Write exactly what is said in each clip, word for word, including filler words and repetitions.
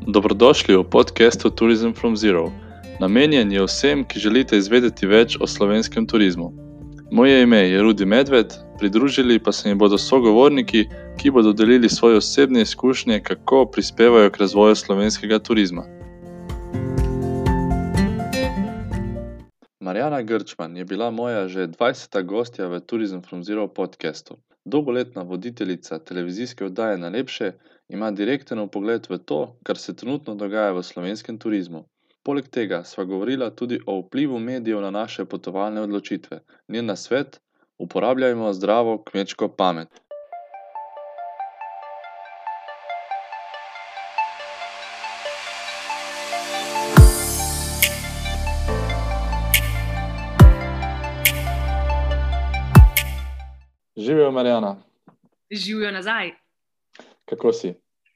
Dobrodošli v podcastu Tourism from Zero. Namenjen je vsem, ki želite izvedeti več o slovenskem turizmu. Moje ime je Rudi Medved, pridružili pa se mi bodo sogovorniki, ki bodo delili svoje osebne izkušnje, kako prispevajo k razvoju slovenskega turizma. Marjana Grčman je bila moja že dvajseta gostja v Tourism from Zero podcastu. Dolgoletna voditeljica televizijske oddaje Najlepše ima direkten vpogled v to, kar se trenutno dogaja v slovenskem turizmu. Poleg tega sva govorila tudi o vplivu medijev na naše potovalne odločitve. Njen nasvet: uporabljajmo zdravo kmečko pamet. Živijo, Marjana. Živijo nazaj. Kako si?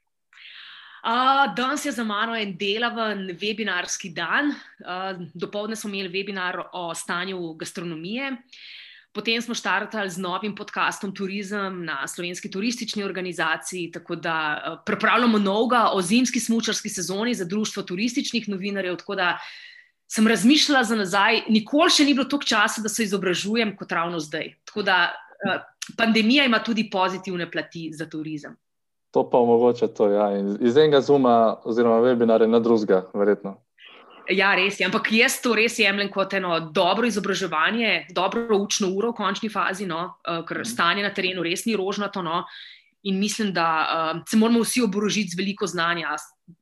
Uh, danes je za mano en delaven webinarski dan. Uh, dopoldne smo imeli webinar o stanju gastronomije. Potem smo štartali z novim podcastom Turizem na Slovenski turistični organizaciji, tako da uh, pripravljamo novega o zimski smučarski sezoni za Društvo turističnih novinarjev, tako da sem razmišljala za nazaj, nikoli še ni bilo toliko časa, da se izobražujem kot ravno zdaj. Tako da uh, pandemija ima tudi pozitivne plati za turizem. To pa omogoča to, ja. In iz enega Zooma oziroma webinarja na drugega, verjetno. Ja, res je. Ampak jaz to res jemljem kot eno dobro izobraževanje, dobro učno uro v končni fazi, no, ker stanje na terenu res ni rožnato, no, in mislim, da uh, se moramo vsi oborožiti z veliko znanja.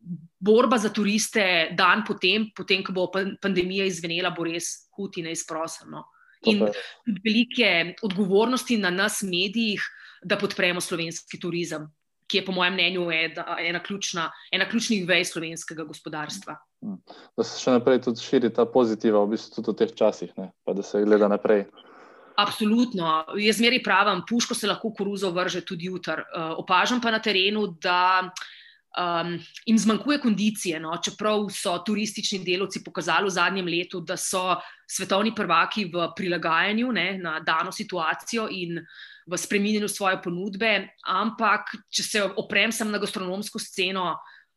Borba za turiste dan potem, potem, ko bo pandemija izvenela, bo res hud in neizprosen, no. In velike odgovornosti na nas medijih, da podpremo slovenski turizem, ki je po mojem mnenju ena, ključna, ena ključnih vej slovenskega gospodarstva. Da se še naprej tudi širi ta pozitiva, v bistvu tudi v teh časih, ne? Pa da se gleda naprej. Absolutno. Jaz zmeraj pravim, puško se lahko koruzo vrže tudi jutri. Uh, opažam pa na terenu, da um, jim zmanjkuje kondicije, no? Čeprav so turistični delavci pokazali v zadnjem letu, da so svetovni prvaki v prilagajanju, ne, na dano situacijo in v spreminjanju svoje ponudbe, ampak če se oprem sem na gastronomsko sceno,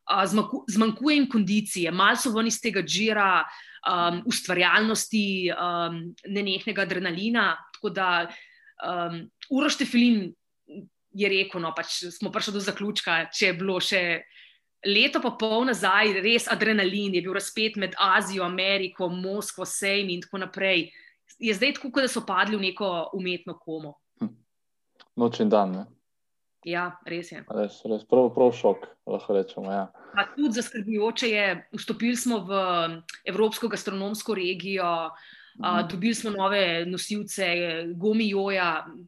zmanjkuje jim kondicije, malo so ven iz tega džira, um, ustvarjalnosti, um, nenehnega adrenalina, tako da um, Uroš Štefelin je rekel, no, pač smo prišli do zaključka, če je bilo še leto pa pol nazaj res adrenalin, je bil razpet med Azijo, Ameriko, Moskvo, sejmi in tako naprej. Je zdaj tako, da so padli v neko umetno komo. Noč in dan, ne? Ja, res je. Res, res, prav, prav šok, lahko rečemo, ja. Pa tudi zaskrbljujoče je, vstopili smo v Evropsko gastronomsko regijo, mm. a, dobili smo nove nosilce, Gomijoja,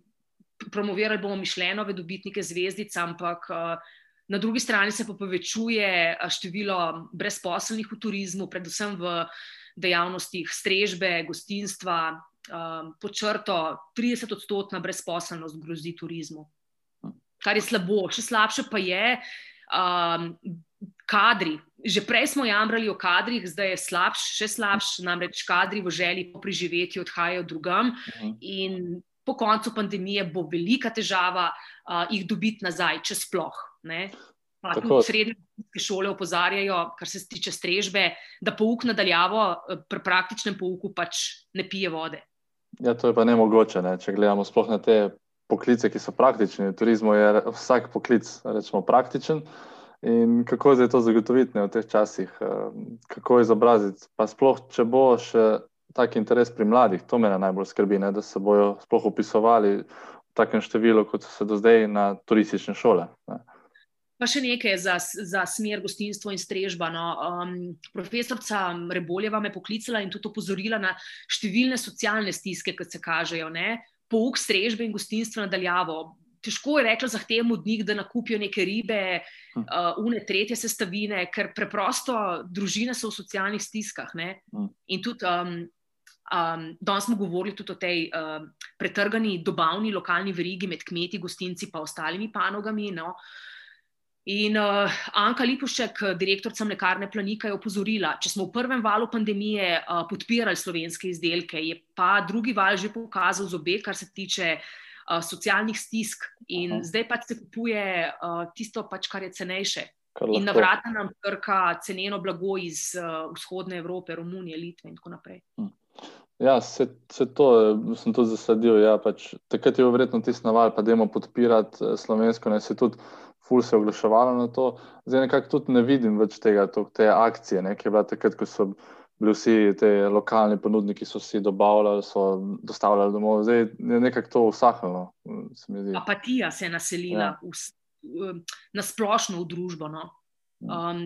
promovirali bomo Michelinove dobitnike zvezdic, ampak a, na drugi strani se pa povečuje število brezposelnih v turizmu, predvsem v dejavnostih strežbe, gostinstva. Um, pod črto trideset odstotna brezposelnost grozi turizmu, kar je slabo. Še slabše pa je um, kadri. Že prej smo jamrali o kadrih, zdaj je slabš, še slabš, namreč kadri v želji po preživetju odhajajo drugam in po koncu pandemije bo velika težava uh, jih dobiti nazaj, če sploh, ne? Pa tudi srednje šole opozarjajo, kar se tiče strežbe, da pouk nadaljavo pri praktičnem pouku pač ne pije vode. Ja, to je pa nemogoče, ne? Če gledamo sploh na te poklice, ki so praktični. V turizmu je vsak poklic, rečemo, praktičen. In kako zdaj to zagotoviti, ne, v teh časih? Kako izobraziti? Pa sploh, če bo še tak interes pri mladih, to me najbolj skrbi, ne? Da se bojo sploh upisovali v takem številu, kot so se do zdaj na turistične šole, ne? Pa še nekaj za, za smer gostinstvo in strežba. No. Um, profesorca Reboljeva me poklicala in tudi opozorila na številne socialne stiske, kot se kažejo, ne. Pouk strežbe in gostinstva nadaljavo. Težko je rekla zahtevamo od njih, da nakupijo neke ribe, uh, une tretje sestavine, ker preprosto družine so v socialnih stiskah, ne. In tudi um, um, danes smo govorili tudi o tej uh, pretrgani dobavni lokalni verigi med kmeti, gostinci pa ostalimi panogami, no. In uh, Anka Lipušček, direktorica Mlekarne Planika, je opozorila, če smo v prvem valu pandemije uh, podpirali slovenske izdelke, je pa drugi val že pokazal zobe, kar se tiče uh, socialnih stisk in Aha. zdaj pač se kupuje uh, tisto, pač, kar je cenejše. In na vrata nam trka ceneno blago iz uh, vzhodne Evrope, Romunije, Litve in tako naprej. Ja, se, se to sem tudi zasledil. Ja, pač, takrat je verjetno tisti naval, pa dajmo podpirati slovensko, ne se tudi ful se oglaševalo na to. Zdaj nekako tudi ne vidim več tega, to, te akcije, ne, ki je bila takrat, ko so bili vsi te lokalni ponudniki, so vsi dobavljali, so dostavljali domov. Zdaj je nekako to usahnilo, se mi zdi. Apatija se je naselila Ja. v, na splošno v družbo. No. Um,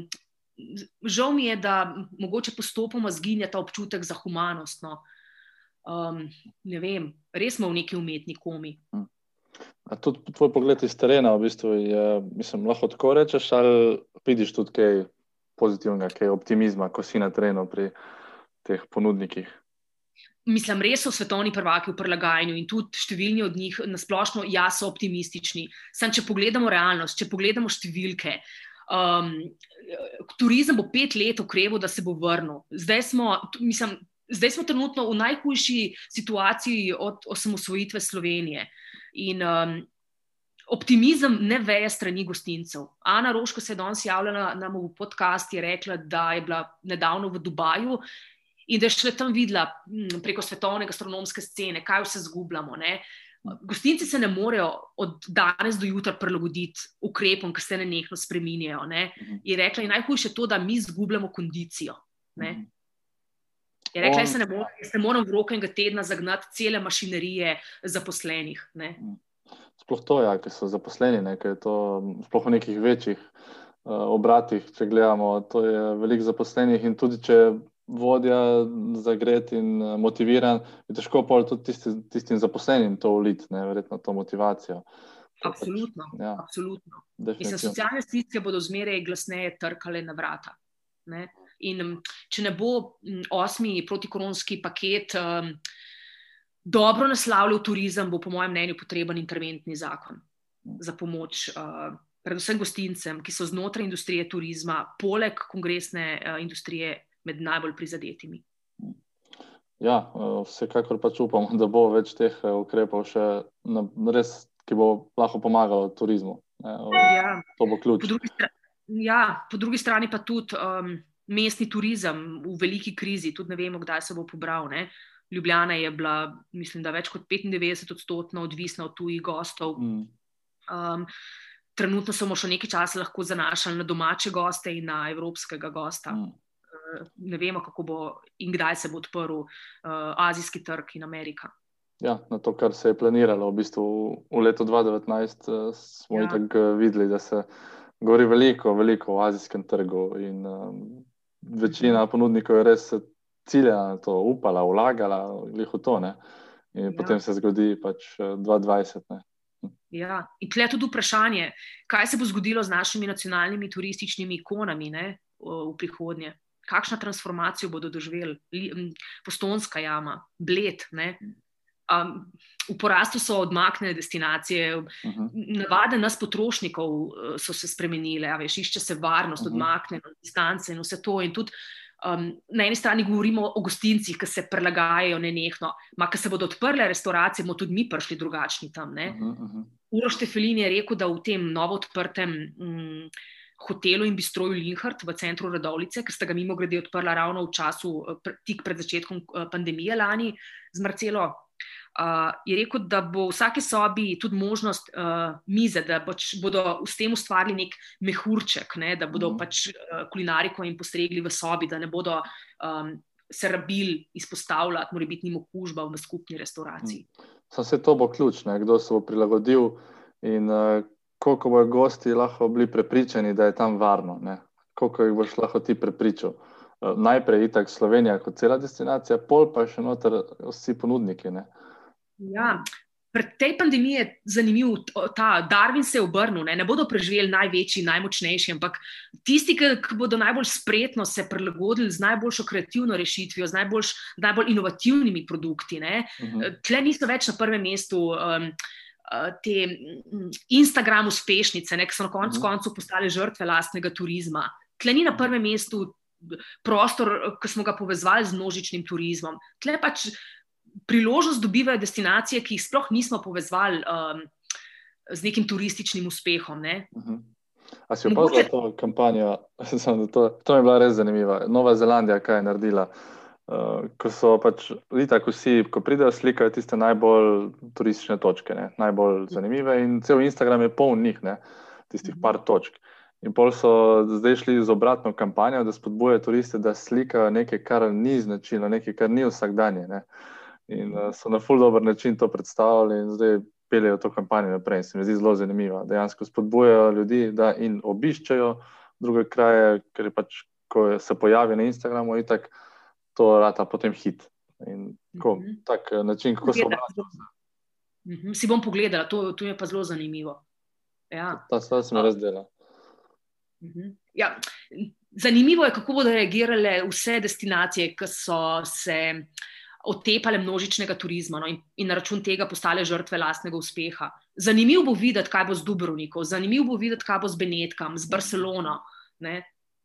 žal mi je, da mogoče postopoma zginja ta občutek za humanost. No. Um, ne vem, res smo v neki umetni komi. A tudi tvoj pogled iz terena, v bistvu je, mislim, lahko tako rečeš, ali vidiš tudi kaj pozitivnega, kaj optimizma, ko si na terenu pri teh ponudnikih? Mislim, res so svetovni prvaki v prilagajanju in tudi številni od njih nasplošno ja so optimistični. Sam, če pogledamo realnost, če pogledamo številke, um, turizem bo pet let okreval, da se bo vrnil. Zdaj smo, mislim, Zdaj smo trenutno v najhujši situaciji od osamosvojitve Slovenije in um, optimizem ne veje strani gostincev. Ana Roš, ko se je danes javljala nam v podcast, je rekla, da je bila nedavno v Dubaju in da je šele tam videla m, preko svetovne gastronomske scene, kaj vse zgubljamo. Ne? Gostinci se ne morejo od danes do jutra prilagoditi ukrepom, ki se nenehno spreminjajo. Ne? Je rekla, in najhujše je to, da mi zgubljamo kondicijo. Ne? Je rekla, jaz se ne moram, jaz ne moram v roku enega tedna zagnati cele mašinerije zaposlenih. Ne? Sploh to, ja, ker so zaposleni, ne, ker je to sploh v nekih večjih uh, obratih, če gledamo, to je veliko zaposlenih in tudi če vodja zagret in uh, motiviran, je težko pa tudi tisti, tistim zaposlenim to uliti, ne, verjetno to motivacijo. To absolutno, pač, ja, absolutno. Mislim, socialne stiske bodo zmeraj glasneje trkale na vrata. Ne? In če ne bo osmi protikoronski paket um, dobro naslavljal turizem, bo po mojem mnenju potreben interventni zakon za pomoč uh, predvsem gostincem, ki so znotraj industrije turizma, poleg kongresne uh, industrije med najbolj prizadetimi. Ja, vsekakor pač upamo, da bo več teh ukrepov še na, res, ki bo lahko pomagalo turizmu. Ja, to bo ključ. Po drugi strani, ja, po drugi strani pa tudi um, mestni turizem v veliki krizi, tudi ne vemo, kdaj se bo pobral. Ne? Ljubljana je bila, mislim, da več kot petindevetdeset odstotno odvisna od tujih gostov. Mm. Um, trenutno smo še nekaj časa lahko zanašali na domače goste in na evropskega gosta. Mm. Uh, ne vemo, kako bo in kdaj se bo odprl uh, azijski trg in Amerika. Ja, na to, kar se je planiralo. V bistvu v letu dva tisoč devetnajst uh, smo ja. itak videli, da se govori veliko, veliko o azijskem trgu in um, večina ponudnikov je res ciljala na to, upala, vlagala glih v to, ne. In ja. potem se zgodi pač dva tisoč dvajset, ne. Ja, in tle tudi vprašanje, kaj se bo zgodilo z našimi nacionalnimi turističnimi ikonami, ne, v prihodnje. Kakšna transformacijo bodo doživeli? Postojnska jama, Bled, ne. Um, v porastu so odmaknjene destinacije, uh-huh. navade nas potrošnikov so se spremenile, a veš, išče se varnost, uh-huh. odmaknjeno, distance in vse to. In tudi um, na eni strani govorimo o gostincih, ki se prilagajajo nenehno, ma ki se bodo odprle restauracije, bomo tudi mi prišli drugačni tam. Ne? Uh-huh. Uroš Štefelin je rekel, da v tem novo odprtem um, hotelu in bistroju Linhart v centru Radovljice, ker sta ga mimogrede odprla ravno v času, tik pred začetkom pandemije lani z Marcelo, Uh, je rekel, da bo v vsaki sobi tudi možnost uh, mize, da boč, bodo s tem ustvarili nek mehurček, ne, da bodo mm. pač uh, kulinariko jim postregli v sobi, da ne bodo um, se rabili izpostavljati morebitnim okužbam v skupni restauraciji. Mm. Vse to bo ključ, ne, kdo se bo prilagodil in uh, koliko bojo gosti lahko bili prepričani, da je tam varno, ne. Koliko jih boš lahko ti prepričal. Uh, najprej itak Slovenija kot cela destinacija, pol pa še noter vsi ponudniki, ne. Ja, pred tej pandemiji je zanimiv ta Darwin se je obrnil, ne, ne bodo preživeli največji, najmočnejši, ampak tisti, ki, ki bodo najbolj spretno se prilagodili z najboljšo kreativno rešitvijo, z najbolj, najbolj inovativnimi produkti, ne, uh-huh. tle niso več na prvem mestu um, te Instagram uspešnice, ne, ki so na koncu uh-huh. koncu postale žrtve lastnega turizma. Tle ni na prvem mestu prostor, ki smo ga povezvali z množičnim turizmom. Tle pač priložnost dobivajo destinacije, ki jih sploh nismo povezvali um, z nekim turističnim uspehom. Ne? Uh-huh. A si opazila to kampanjo? to, to mi je bila res zanimiva. Nova Zelandija, kaj je naredila? Uh, ko so pač, itak vsi, ko pridejo, slikajo tiste najbolj turistične točke, ne? Najbolj zanimive in cel Instagram je poln njih, ne? Tistih par točk. In pol so zdaj šli z obratno kampanjo, da spodbujajo turiste, da slikajo nekaj, kar ni značilno, nekaj, kar ni vsakdanje, ne? In uh, so na ful dober način to predstavili in zdaj peljejo to kampanjo naprej. Se mi zdi zelo zanimivo. Dejansko spodbujajo ljudi, da in obiščajo druge kraje, ker je pač, ko se pojavi na Instagramu, itak to rata potem hit. In tako, mm -hmm. tak način, kako se obračajo. Mm -hmm. Si bom pogledala, to, to je pa zelo zanimivo. Ja. Ta stvar se mi res dela. Mm -hmm. Ja. Zanimivo je, kako bodo reagirale vse destinacije, ki so se otepale množičnega turizma, no, in, in na račun tega postale žrtve lastnega uspeha. Zanimivo bo videti, kaj bo z Dubrovnikom, zanimivo bo videti, kaj bo z Benetkom, z Barcelono. Ne.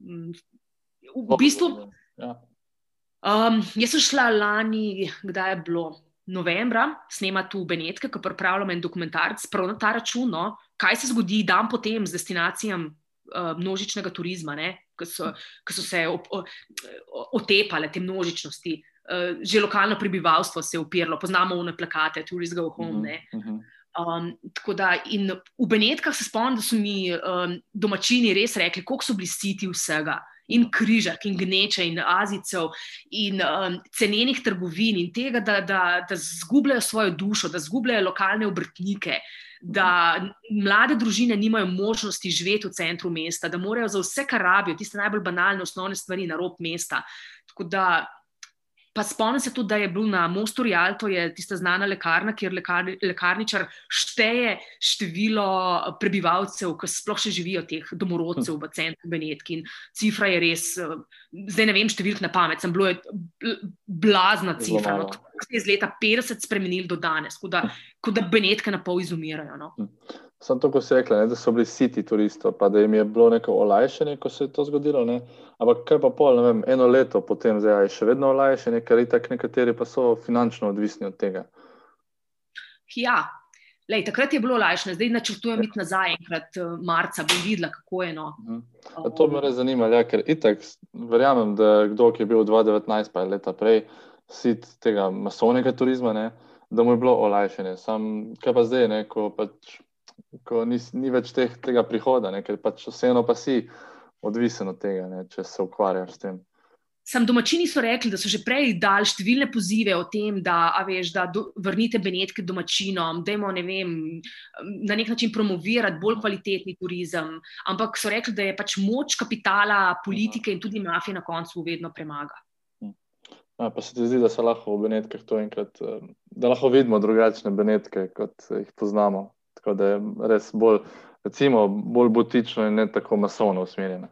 V bistvu, ja. um, jaz sem šla lani, kdaj je bilo? Novembra, snemati v Benetke, ko pripravljam en dokumentarc, prav na ta račun, no, kaj se zgodi dan potem z destinacijami uh, množičnega turizma, ne, ko so, ko so se op, o, otepale te množičnosti. Uh, že lokalno prebivalstvo se je upiralo, poznamo one plakate, Tourist Go Home, ne. Um, tako da, in v Benetkah se spomnim, da so mi um, domačini res rekli, koliko so bili siti vsega, in križark, in gneče, in azicev, in um, cenenih trgovin, in tega, da, da, da zgubljajo svojo dušo, da zgubljajo lokalne obrtnike, da mlade družine nimajo možnosti živeti v centru mesta, da morajo za vse, kar rabijo, tiste najbolj banalne osnovne stvari na rob mesta. Tako da, pa spomnim se tudi, da je bil na Mostu Rialto, je tista znana lekarna, kjer lekar, lekarničar šteje število prebivalcev, ki sploh še živijo, teh domorodcev v centru Benetki. In cifra je res, zdaj ne vem številk na pamet, sem bilo je blazna cifra, no, tako se je iz leta petdeset spremenili do danes, kot da, kot da Benetke na pol izumirajo. No. Sam to, ko si rekla, ne, da so bili siti turistov, pa da jim je bilo neko olajšanje, ko se je to zgodilo, ne? Ampak kaj pa pol, ne vem, eno leto potem zdaj je še vedno olajšanje, ker itak nekateri pa so finančno odvisni od tega. Ja, lej, takrat je bilo olajšanje, zdaj načrtujem iti nazaj enkrat marca, bom videla, kako je, no. A to me res zanima, ja, ker itak verjamem, da kdo, ki je bil dva devetnajst pa leta prej sit tega masovnega turizma, ne, da mu je bilo olajšanje. Sam, kaj pa zdaj, ne, ko pač ko ni, ni več teh, tega prihoda, ne, ker pač vseeno pa si odvisen od tega, ne, če se ukvarjaš s tem. Sam domačini so rekli, da so že prej dali številne pozive o tem, da, a veš, da do, vrnite Benetke domačinom, dajmo, ne vem, na nek način promovirati bolj kvalitetni turizem, ampak so rekli, da je pač moč kapitala, politike in tudi mafije na koncu vedno premaga. A, pa se ti zdi, da se lahko v Benetkah to enkrat, da lahko vidimo drugačne Benetke, kot jih poznamo. Tako da je res bolj, recimo, bolj butično in ne tako masovno usmerjeno.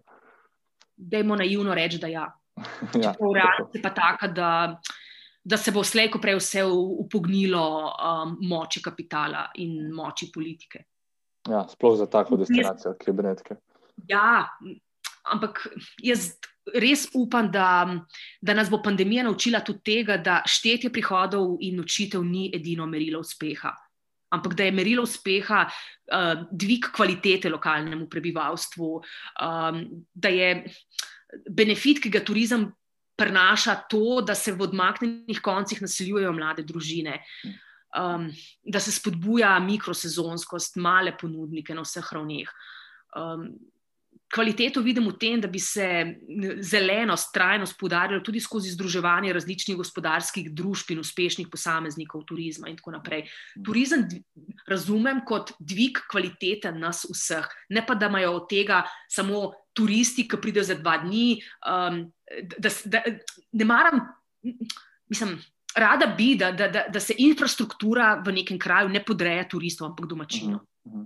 Dajmo naivno reči, da ja. Ja, Čeprav realnost je pa taka, da, da se bo slej ko prej vse upognilo um, moči kapitala in moči politike. Ja, sploh za tako destinacijo, ki je Benetke. Ja, ampak jaz res upam, da, da nas bo pandemija naučila tudi tega, da štetje prihodov in nočitev ni edino merilo uspeha. Ampak da je merilo uspeha uh, dvig kvalitete lokalnemu prebivalstvu, um, da je benefit, ki ga turizem prinaša to, da se v odmaknjenih koncih naseljujejo mlade družine, um, da se spodbuja mikrosezonskost, male ponudnike na vseh ravneh. Um, Kvaliteto vidim v tem, da bi se zelenost, trajnost poudarjalo tudi skozi združevanje različnih gospodarskih družb in uspešnih posameznikov turizma in tako naprej. Turizem razumem kot dvig kvalitete nas vseh, ne pa da imajo od tega samo turisti, ki pridejo za dva dni. Um, da, da, ne maram, mislim, rada bi, da, da, da, da se infrastruktura v nekem kraju ne podreja turistom, ampak domačinom.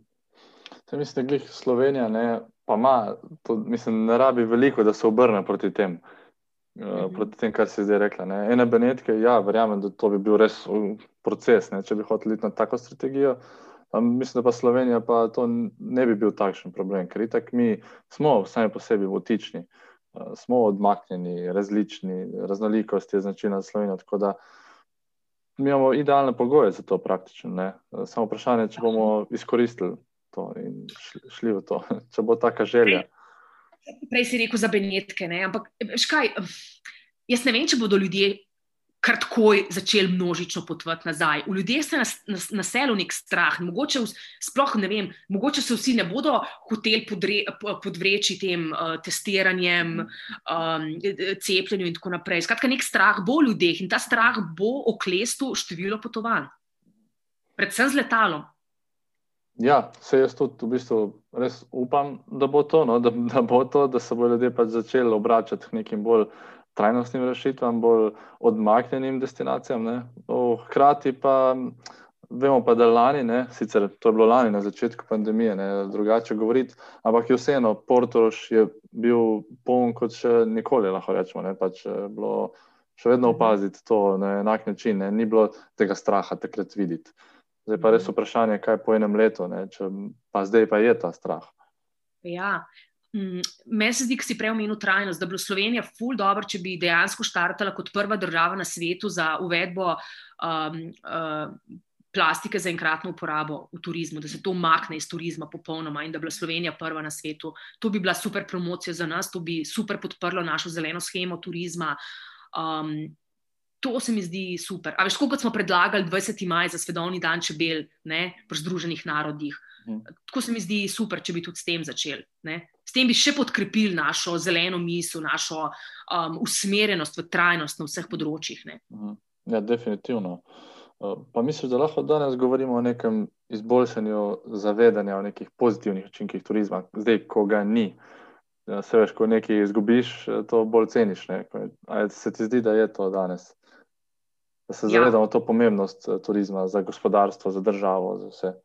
Se mislim, da glih Slovenija, ne, pa ima, to, mislim, ne rabi veliko, da se obrne proti tem, uh, proti tem, kar si zdaj rekla. Ne. Ene Benetke, ja, verjamem, da to bi bil res proces, ne, če bi hoteli iti na tako strategijo. Um, mislim, da pa Slovenija pa to ne bi bil takšen problem, ker itak mi smo sami po sebi votični, uh, smo odmaknjeni, različni, raznolikost je značilna za Slovenijo, tako da mi imamo idealne pogoje za to praktično, ne. Samo vprašanje, če bomo izkoristili to in šli, šli v to, če bo taka želja. Prej si rekel za Benetke, ne? Ampak škaj, jaz ne vem, če bodo ljudje kar takoj začeli množično potovati nazaj. V ljudeh se nas, nas, naselil nek strah, mogoče v, sploh ne vem, mogoče se vsi ne bodo hoteli podre, podvreči tem uh, testiranjem, um, cepljenju in tako naprej. Skratka, nek strah bo v ljudeh in ta strah bo oklestil število potovanj. Predvsem z letalom. Ja, se jaz tudi v bistvu res upam, da bo to, no, da, da bo to, da se bo ljudje pač začeli obračati k nekim bolj trajnostnim rešitvam, bolj odmaknjenim destinacijam. Ne. O, hkrati pa vemo pa, da lani, ne, sicer to je bilo lani na začetku pandemije, ne, drugače govoriti, ampak je vseeno, Portorož je bil poln kot še nikoli, lahko rečemo, ne, pač je bilo še vedno opaziti to na enak način, ne, ni bilo tega straha takrat videti. Zdaj pa res vprašanje, kaj po enem letu, ne, če, pa zdaj pa je ta strah. Ja, meni se zdi, ko si prej omenil trajnost, da bi bilo Slovenija ful dobro, če bi dejansko štartala kot prva država na svetu za uvedbo um, uh, plastike za enkratno uporabo v turizmu, da se to umakne iz turizma popolnoma in da bi bila Slovenija prva na svetu. To bi bila super promocija za nas, to bi super podprlo našo zeleno shemo turizma. Um, To se mi zdi super. A veš, kot smo predlagali dvajseti maj za svetovni dan čebel, ne, pri Združenih narodih. Mm. Tako se mi zdi super, če bi tudi s tem začeli. Ne. S tem bi še podkrepili našo zeleno misel, našo um, usmerjenost v trajnost na vseh področjih. Ne. Ja, definitivno. Pa mislim, da lahko danes govorimo o nekem izboljšanju zavedanja, o nekih pozitivnih učinkih turizma. Zdaj, ko ga ni. Ja, se veš, ko nekaj izgubiš, to bolj ceniš. Ne. A se ti zdi, da je to danes? Da se zavedamo ja. to pomembnost turizma za gospodarstvo, za državo, za vse.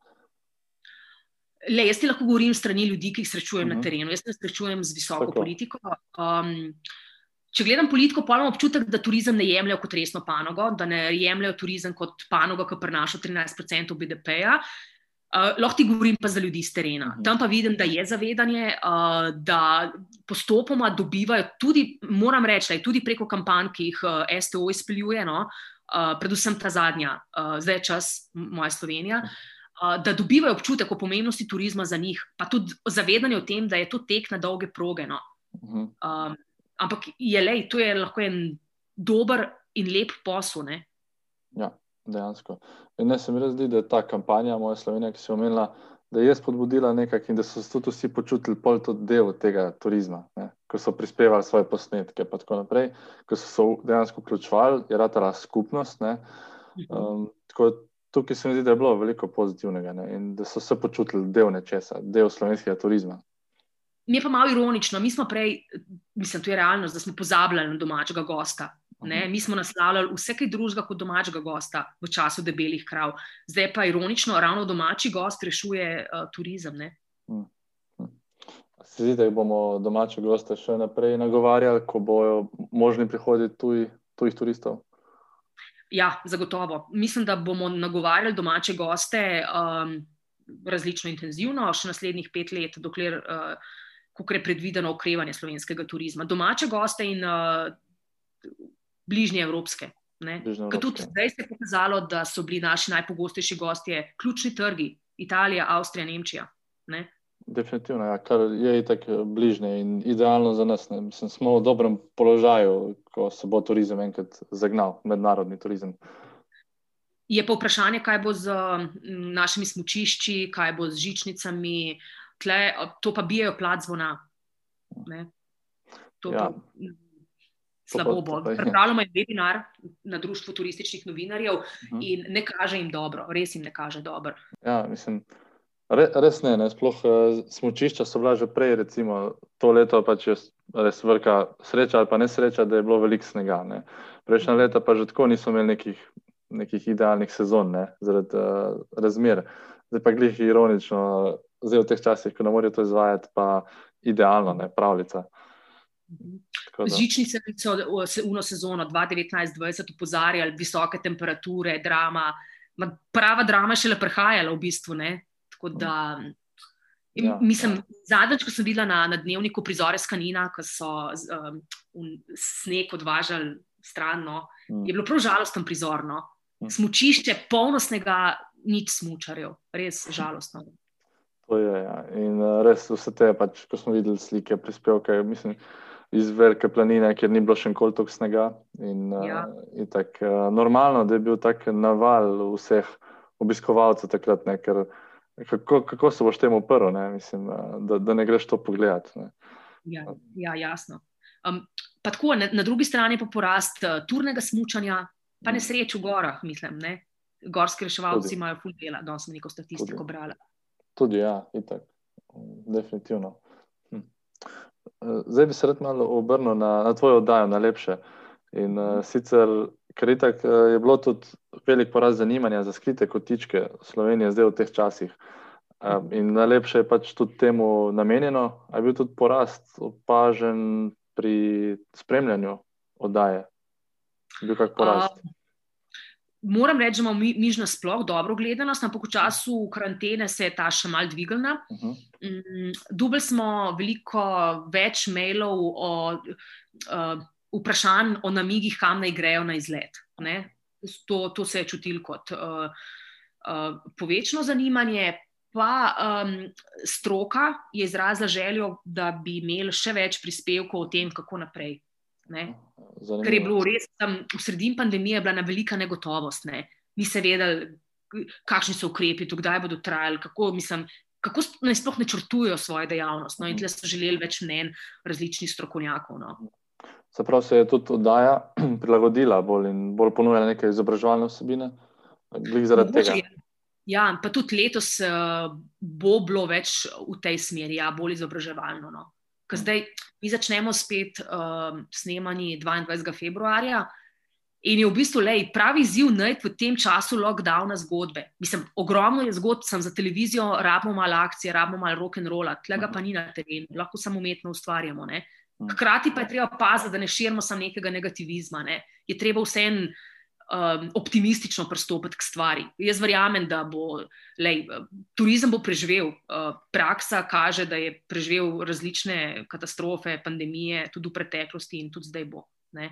Le, jaz ti lahko govorim strani ljudi, ki jih srečujem uh-huh. na terenu. Jaz se srečujem z visoko Tako. politiko. Um, če gledam politiko, pa imam občutek, da turizem ne jemljajo kot resno panogo, da ne jemljajo turizem kot panogo, ki prinaša trinajst procentov B D P-ja. Uh, lahko ti govorim pa za ljudi z terena. Uh-huh. Tam pa vidim, da je zavedanje, uh, da postopoma dobivajo tudi, moram reči, da je tudi preko kampanj, ki jih uh, S T O izpeljuje, no, Uh, predvsem ta zadnja, uh, zdaj je čas, moja Slovenija, uh, da dobivajo občutek o pomembnosti turizma za njih, pa tudi zavedanje o tem, da je to tek na dolge proge. No. Uh-huh. Um, ampak je lej, to je lahko en dober in lep posel. Ne? Ja, dejansko. In ne se mi res zdi, da je ta kampanja moja Slovenija, ki si omenila, da je spodbudila nekak in da so se tudi vsi počutili pol to del tega turizma, ne? Ko so prispevali svoje posnetke pa tako naprej, ko so se dejansko vključevali, je ratala skupnost, ne? Um, tako tukaj se mi zdi, da je bilo veliko pozitivnega, ne? In da so se počutili del nečesa, del slovenskega turizma. Mi je pa malo ironično, mi smo prej, mislim, to je realnost, da smo pozabljali na domačega gosta. Ne? Mi smo naslavljali vse kaj drugega kot domačega gosta v času debelih krav. Zdaj pa ironično, ravno domači gost rešuje uh, turizem. Ne? Hmm. Hmm. Se zdi, da bomo domače goste še naprej nagovarjali, ko bojo možni prihodi tuj, tujih turistov? Ja, zagotovo. Mislim, da bomo nagovarjali domače goste um, različno intenzivno, še naslednjih pet let, dokler uh, kakor je predvideno okrevanje slovenskega turizma. Domače goste in uh, bližnje evropske. Ne? Ker tudi zdaj se je pokazalo, da so bili naši najpogostejši gostje ključni trgi, Italija, Avstrija, Nemčija. Ne? Definitivno, ja, kar je itak bližnje in idealno za nas. Ne? Mislim, smo v dobrem položaju, ko se bo turizem enkrat zagnal, mednarodni turizem. Je pa vprašanje, kaj bo z našimi smučišči, kaj bo z žičnicami, tle, to pa bijejo plat zvona. Ne? To ja. pa... Slabo bo. Pripravljamo en webinar na Društvu turističnih novinarjev uh-huh. in ne kaže jim dobro, res jim ne kaže dobro. Ja, mislim, re, res ne, ne. Sploh uh, smučišča so bila že prej, recimo, to leto pač je res velika sreča ali pa nesreča, da je bilo veliko snega. Ne. Prejšnja leta pa že tako niso imeli nekih, nekih idealnih sezon, ne, zaradi uh, razmer. Zdaj pa glih ironično, zdaj v teh časih, ko ne morajo to izvajati, pa idealno, ne, pravljica. Žičnice so se uno sezono dva tisoč devetnajst dvajset upozarjali, visoke temperature, drama, prava drama šele prihajala v bistvu, ne, tako da ja, mislim, ja. Zadnjič, ko sem videla na, na dnevniku prizore s Kanina, ko so um, sneg odvažali stran, no, mm. je bilo prav žalosten prizor, no, mm. smučišče polno snega, nič smučarjev, res žalostno. To je, ja. In uh, res vse te, pač, ko smo videli slike, prispevke, mislim, iz Velike planine, kjer ni bilo še nikoli toliko snega. In, uh, Ja. in tak, uh, normalno, da je bil tak naval vseh obiskovalcev takrat, ne, ker kako, kako se boš temu uprl, ne, mislim, uh, da, da ne greš to pogledat. Ne. Ja, ja, jasno. Um, pa tako, na, na drugi strani pa porast uh, turnega smučanja, pa nesreč v gorah, mislim, ne. Gorski reševalci Tudi. imajo ful dela, danes sem neko statistiko Tudi. brala. Tudi, ja, itak. Definitivno. Hm. Zdaj bi se rad malo obrnil na, na tvojo oddajo, najlepše. In uh, sicer, ker itak uh, je bilo tudi velik porast zanimanja za skrite kotičke Slovenije zdaj v teh časih. Um, in najlepše je pač tudi temu namenjeno. A je bil tudi porast opažen pri spremljanju oddaje? Je bil kak porast? Uh, Moram reči, da imamo mi, miž nasploh dobro gledanost, ampak v času karantene se je ta še mal dvignila. Uh-huh. Um, Dobili smo veliko več mailov o uh, vprašanj o namigih, kam naj grejo na izlet. Ne? To, to se je čutilo kot uh, uh, povečno zanimanje. Pa um, stroka je izrazila željo, da bi imeli še več prispevkov o tem, kako naprej. Ne? Ker je bilo res, tam v sredini pandemije je bila na velika negotovost. Ne? Ni se vedeli, kakšni so ukrepi, to kdaj bodo trajali, kako, mislim, kako naj sploh načrtujejo svojo dejavnost. No? In tle so želeli več mnenj različnih strokovnjakov. No? Se pravi, se je tudi oddaja prilagodila bolj in bolj ponujala neke izobraževalne vsebine? Glih zaradi Mogoče, tega? Ja, pa tudi letos uh, bo bilo več v tej smeri, ja, bolj izobraževalno. No? Ker zdaj mi začnemo spet uh, snemanje dvaindvajsetega februarja in je v bistvu lej, pravi izziv najti v tem času lockdowna zgodbe. Mislim, ogromno je zgodb, sem za televizijo, rabimo malo akcije, rabimo malo rock'n'rolla, tlega pa ni na terenu, lahko samo umetno ustvarjamo. Ne? Hkrati pa je treba paziti, da ne širimo samo nekega negativizma. Ne? Je treba vseeno Um, optimistično pristopiti k stvari. Jaz verjamem, da bo lej, turizem bo preživel. Uh, praksa kaže, da je preživel različne katastrofe, pandemije, tudi v preteklosti in tudi zdaj bo. Ne?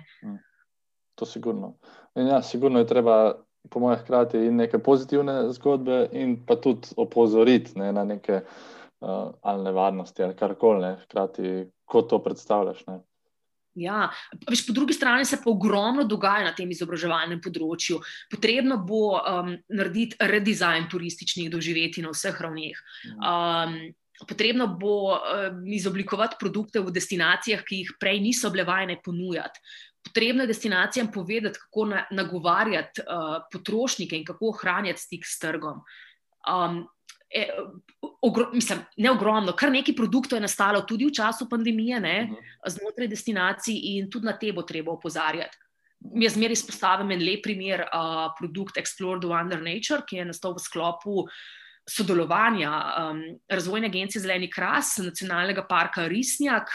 To sigurno. In ja, sigurno je treba po mojem hkrati in neke pozitivne zgodbe in pa tudi opozoriti ne, na neke uh, ali nevarnosti ali karkoli, ne, hkrati, ko to predstavljaš. Ne. Ja, veš, po drugi strani se pa ogromno dogaja na tem izobraževalnem področju. Potrebno bo um, narediti redizajn turističnih doživetij na vseh ravneh. Um, potrebno bo um, izoblikovati produkte v destinacijah, ki jih prej niso bile vajene ponujati. Potrebno je destinacijam povedati, kako na, nagovarjati uh, potrošnike in kako ohranjati stik s trgom. Um, E, ogro, mislim, ne ogromno, kar nekaj produktov je nastalo tudi v času pandemije, ne, uh-huh. znotraj destinacij in tudi na te bo treba opozarjati. Jaz zmeraj izpostavim en lep primer, uh, produkt Explore the Wonder Nature, ki je nastal v sklopu sodelovanja um, Razvojne agencije Zeleni kras, Nacionalnega parka Risnjak,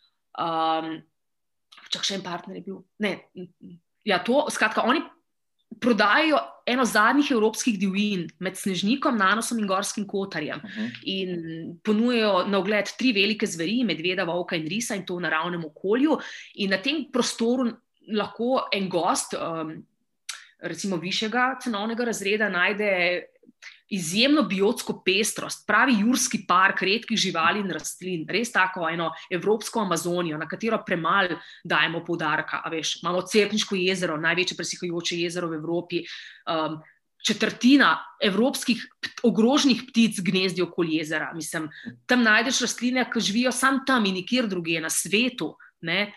um, čak še en partner je bil, ne, ja to, skratka, oni prodajajo eno zadnjih evropskih divjin med Snežnikom, Nanosom in Gorskim kotarjem uh-huh. in ponujajo na ogled tri velike zveri, medveda, volka in risa in to v naravnem okolju in na tem prostoru lahko en gost, um, recimo višjega cenovnega razreda, najde izjemno biotsko pestrost, pravi jurski park redkih živali in rastlin, res tako eno evropsko Amazonijo, na katero premalo dajemo poudarka. A veš, imamo Cerkniško jezero, največje presihajoče jezero v Evropi, um, četrtina evropskih ogroženih ptic gnezdi okoli jezera. Mislim, tam najdeš rastline, ki živijo sam tam in nikjer drugje na svetu. Ne?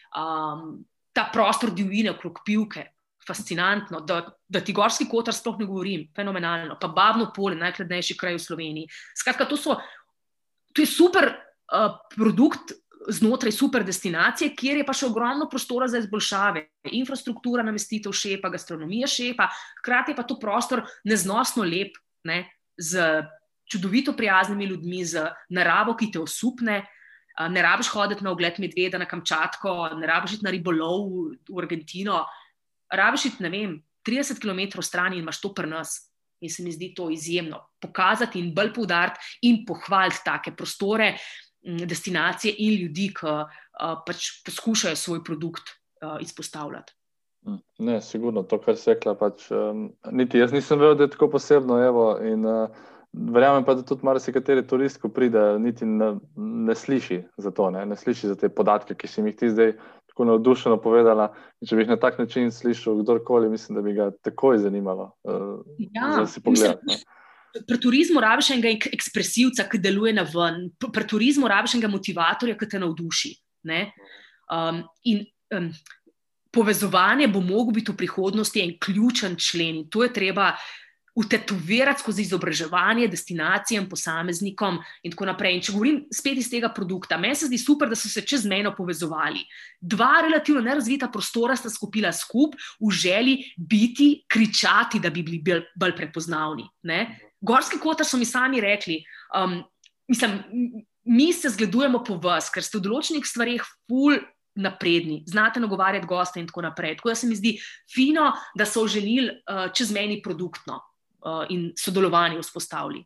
Um, ta prostor divjine okrog Pivke, fascinantno, da, da ti Gorski kotar sploh ne govorim, fenomenalno, pa Babno polje, najhladnejši kraj v Sloveniji. Skratka, to, so, to je super uh, produkt znotraj super destinacije, kjer je pa še ogromno prostora za izboljšave. Infrastruktura, namestitev šepa, gastronomija šepa, hkrati je pa to prostor neznosno lep, ne, z čudovito prijaznimi ljudmi, z naravo, ki te osupne. Uh, ne rabiš hoditi na ogled medveda na Kamčatko, ne rabiš iti na ribolov v, v Argentino, rabiš iti, ne vem, trideset kilometrov stran in imaš to pri nas. In se mi zdi to izjemno. Pokazati in bolj poudariti in pohvaliti take prostore, destinacije in ljudi, ki uh, pač poskušajo svoj produkt uh, izpostavljati. Ne, sigurno, to, kar si rekla, pač, um, niti jaz nisem vedel, da je tako posebno, evo, in uh, verjamem pa, da tudi marsikateri turist, ko pride, niti ne, ne sliši za to, ne? ne sliši za te podatke, ki si mi jih ti zdaj tako navdušeno povedala. In če bi jih na tak način slišal kdorkoli, mislim, da bi ga takoj zanimalo uh, Ja, za si pogledati. mislim, pri turizmu rabiš enega ekspresivca, ki deluje na ven. Pri turizmu rabiš enega motivatorja, ki te navduši. Ne? Um, in um, povezovanje bo moglo biti v prihodnosti en ključen člen. In to je treba utetovirati skozi izobraževanje destinacijam, posameznikom in tako naprej. In če govorim spet iz tega produkta, meni se zdi super, da so se čezmejno povezovali. Dva relativno nerazvita prostora sta skupila skup v želji biti, kričati, da bi bili bolj, bolj prepoznavni. Ne? Gorski Kotar so mi sami rekli, um, mislim, mi se zgledujemo po vas, ker ste v določenih stvareh ful napredni, znate nagovarjati goste in tako naprej. Tako da se mi zdi fino, da so oženili uh, čezmejni produktno uh, in sodelovanje vzpostavili.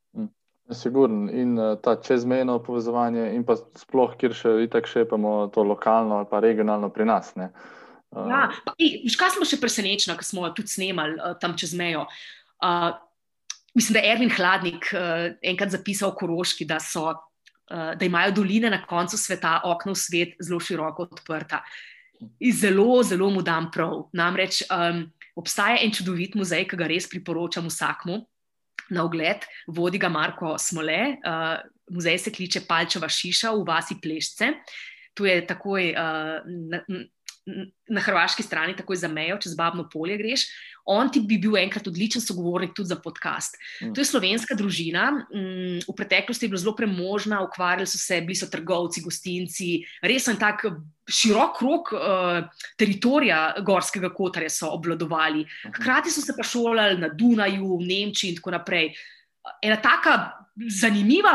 Sigurno. In uh, ta čezmejno povezovanje in pa sploh, kjer še itak šepamo to lokalno ali pa regionalno pri nas. Ne? Uh... Ja, pa, ej, viš, kaj smo še presenečeni, ko smo tudi snemali uh, tam čez mejo. Uh, mislim, da je Ervin Hladnik uh, enkrat zapisal v Koroški, da so Uh, da imajo doline na koncu sveta, okno v svet zelo široko odprta. In zelo, zelo mu dam prav. Namreč um, obstaja en čudovit muzej, ki ga res priporočam vsakmu na ogled. Vodi ga Marko Smole. Uh, muzej se kliče Palčeva šiša v vasi Plešce. Tu je takoj uh, na, na hrvaški strani, takoj za mejo, čez Babno polje greš. On ti bi bil enkrat odličen sogovornik tudi za podcast. Mm. To je slovenska družina, mm, v preteklosti je bila zelo premožna, ukvarjali so se, bili so trgovci, gostinci, res en tak širok krog uh, teritorija Gorskega Kotarja so obvladovali. Hkrati so se pa šolali na Dunaju, v Nemčiji in tako naprej. Ena taka zanimiva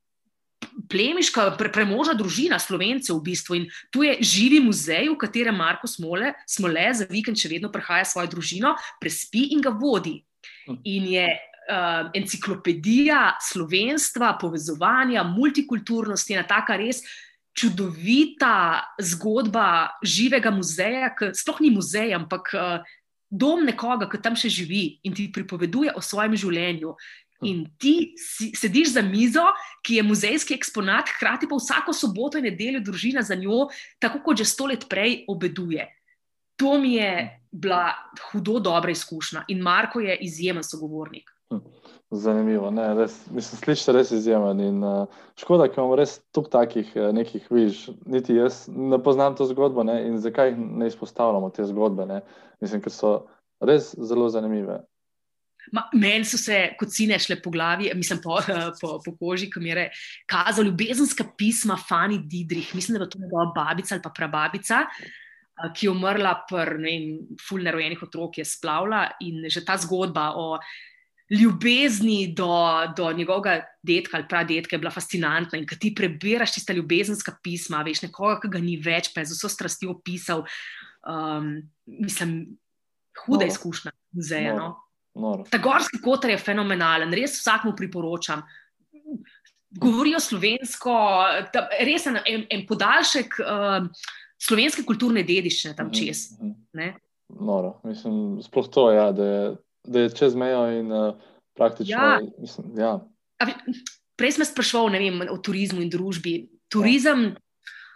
plemiška, pre, premožna družina Slovencev v bistvu. In tu je živi muzej, v katerem Marko Smole, Smole za vikend še vedno prihaja svojo družino, prespi in ga vodi. In je uh, enciklopedija slovenstva, povezovanja, multikulturnosti, ena taka res čudovita zgodba živega muzeja, ki sploh ni muzej, ampak uh, dom nekoga, ki tam še živi in ti pripoveduje o svojem življenju. In ti si, sediš za mizo, ki je muzejski eksponat, hkrati pa vsako soboto in nedeljo družina za njo, tako kot že sto let prej, obeduje. To mi je bila hudo dobra izkušnja in Marko je izjemen sogovornik. Zanimivo, ne, res, mislim, slišite res izjemen in uh, škoda, ker imamo res tuk takih uh, nekih, viš, niti jaz ne poznam to zgodbo, ne, in zakaj ne izpostavljamo te zgodbe, ne, mislim, ker so res zelo zanimive. Ma, meni so se kot sine šle po glavi, mislim po, po, po koži, ko mi je kazal ljubezenska pisma Fani Didrih, mislim, da je to njegova babica ali pa prababica, ki je umrla pri, ne vem, ful nerojenih otrok je splavila in že ta zgodba o ljubezni do, do njegovega dedka ali pradetka je bila fascinantna in ko ti prebiraš tista ljubezenska pisma, veš, nekoga, ki ga ni več, pa je z vso strastjo opisal, um, mislim, huda no. izkušnja muzeja, no. Noro. Ta Gorski Kotar je fenomenalen, res vsakmu priporočam. Govorijo slovensko, ta, res en, en, en podaljšek uh, slovenske kulturne dediščine tam čez. Ne? Noro, mislim, sploh to, ja, da, je, da je čez mejo in uh, praktično... Ja. Mislim, ja. A, prej sem spraševal, ne vem, o turizmu in družbi. Turizem ja.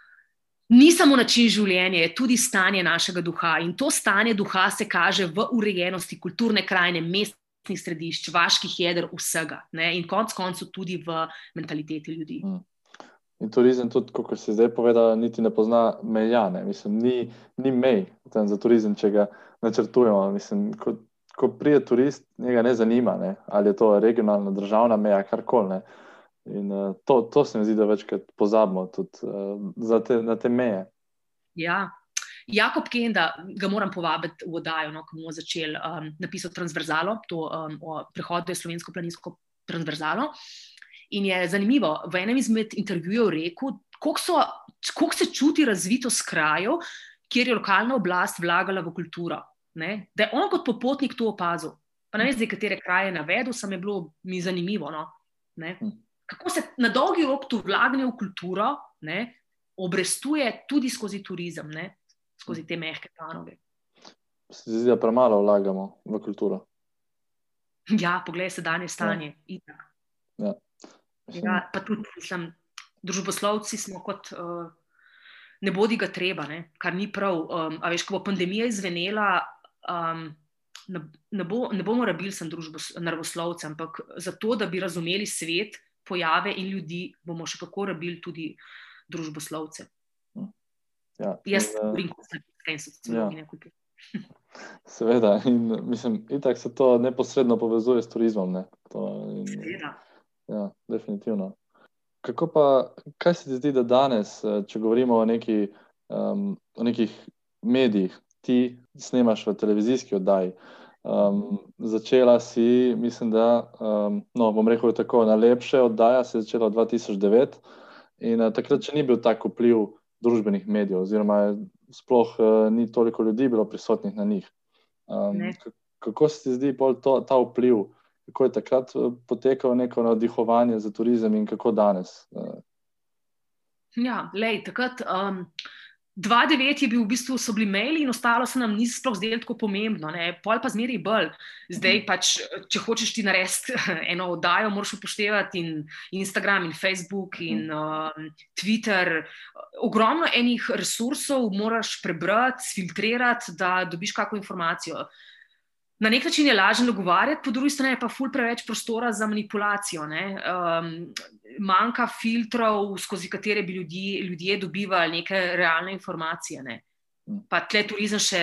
ni samo način življenja, je tudi stanje našega duha in to stanje duha se kaže v urejenosti kulturne krajine, mestnih središč, vaških jeder, vsega. Ne? In konc koncu tudi v mentaliteti ljudi. In turizem tudi, kot si zdaj povedala, niti ne pozna meja, ne? Mislim, ni, ni mej tam za turizem, če ga načrtujemo. Mislim, ko, ko prije turist, njega ne zanima, ne? Ali je to regionalna, državna meja, karkoli, ne. In uh, to, to se mi zdi, da večkrat pozabimo tudi uh, za te, na te meje. Ja, Jakob Kenda, ga moram povabiti v oddajo, no, ko bomo začeli um, napisati transverzalo, to um, o prehodu je slovensko planinsko transverzalo. In je zanimivo, v enem izmed intervjujev rekel, koliko, so, koliko se čuti razvitost krajev, kjer je lokalna oblast vlagala v kulturo. Ne? Da je on kot popotnik to opazil. Pa ne vem, zdaj, katere kraje navedel, sem je bilo mi zanimivo. No? Ne? Kako se na dolgi rok to vlaganje v kulturo, ne, obrestuje tudi skozi turizem, ne, skozi te mehke panoge. Se zdi, da premalo vlagamo v kulturo? Ja, poglej sedanje stanje. Ja. Ja. Mislim... Ja, pa tudi, mislim, družboslovci smo kot uh, ne bodi ga treba, ne? Kar ni prav. Um, a veš, ko bo pandemija izvenela, um, ne, ne, bo, ne bomo rabili sem naravoslovce, ampak zato, da bi razumeli svet, pojave in ljudi, bomo še kako rabili tudi družboslovce. Ja, Jaz in, govorim, kot sem sociologinja. Ja. Seveda, in mislim, itak se to neposredno povezuje s turizmom. Ne? To, in, Seveda. Ja, definitivno. Kako pa, kaj se ti zdi, da danes, če govorimo o, neki, um, o nekih medijih, ti snemaš v televizijski oddaji, um, začela si, mislim, da, um, no, bom rekel tako, najlepše oddaja se je začela v dva tisoč devet in uh, takrat še ni bil tak vpliv družbenih medijev, oziroma sploh uh, ni toliko ljudi bilo prisotnih na njih. Um, kako se ti zdi pol to, ta vpliv, kako je takrat uh, potekalo neko navdihovanje za turizem in kako danes? Uh. Ja, lej, takrat um, dva tisoč devet je bil v bistvu, so bili maili in ostalo se nam ni sploh zdelo tako pomembno, ne? Pol pa zmeraj bolj. Zdaj pač, če hočeš ti narediti eno oddajo, moraš upoštevati in Instagram in Facebook in um, Twitter. Ogromno enih resursov moraš prebrati, filtrirati, da dobiš kakšno informacijo. Na nek način je lažje nagovarjati, po drugi strani je pa ful preveč prostora za manipulacijo. Um, manjka filtrov, skozi katere bi ljudje, ljudje dobivali neke realne informacije. Ne? Pa tle turizem še,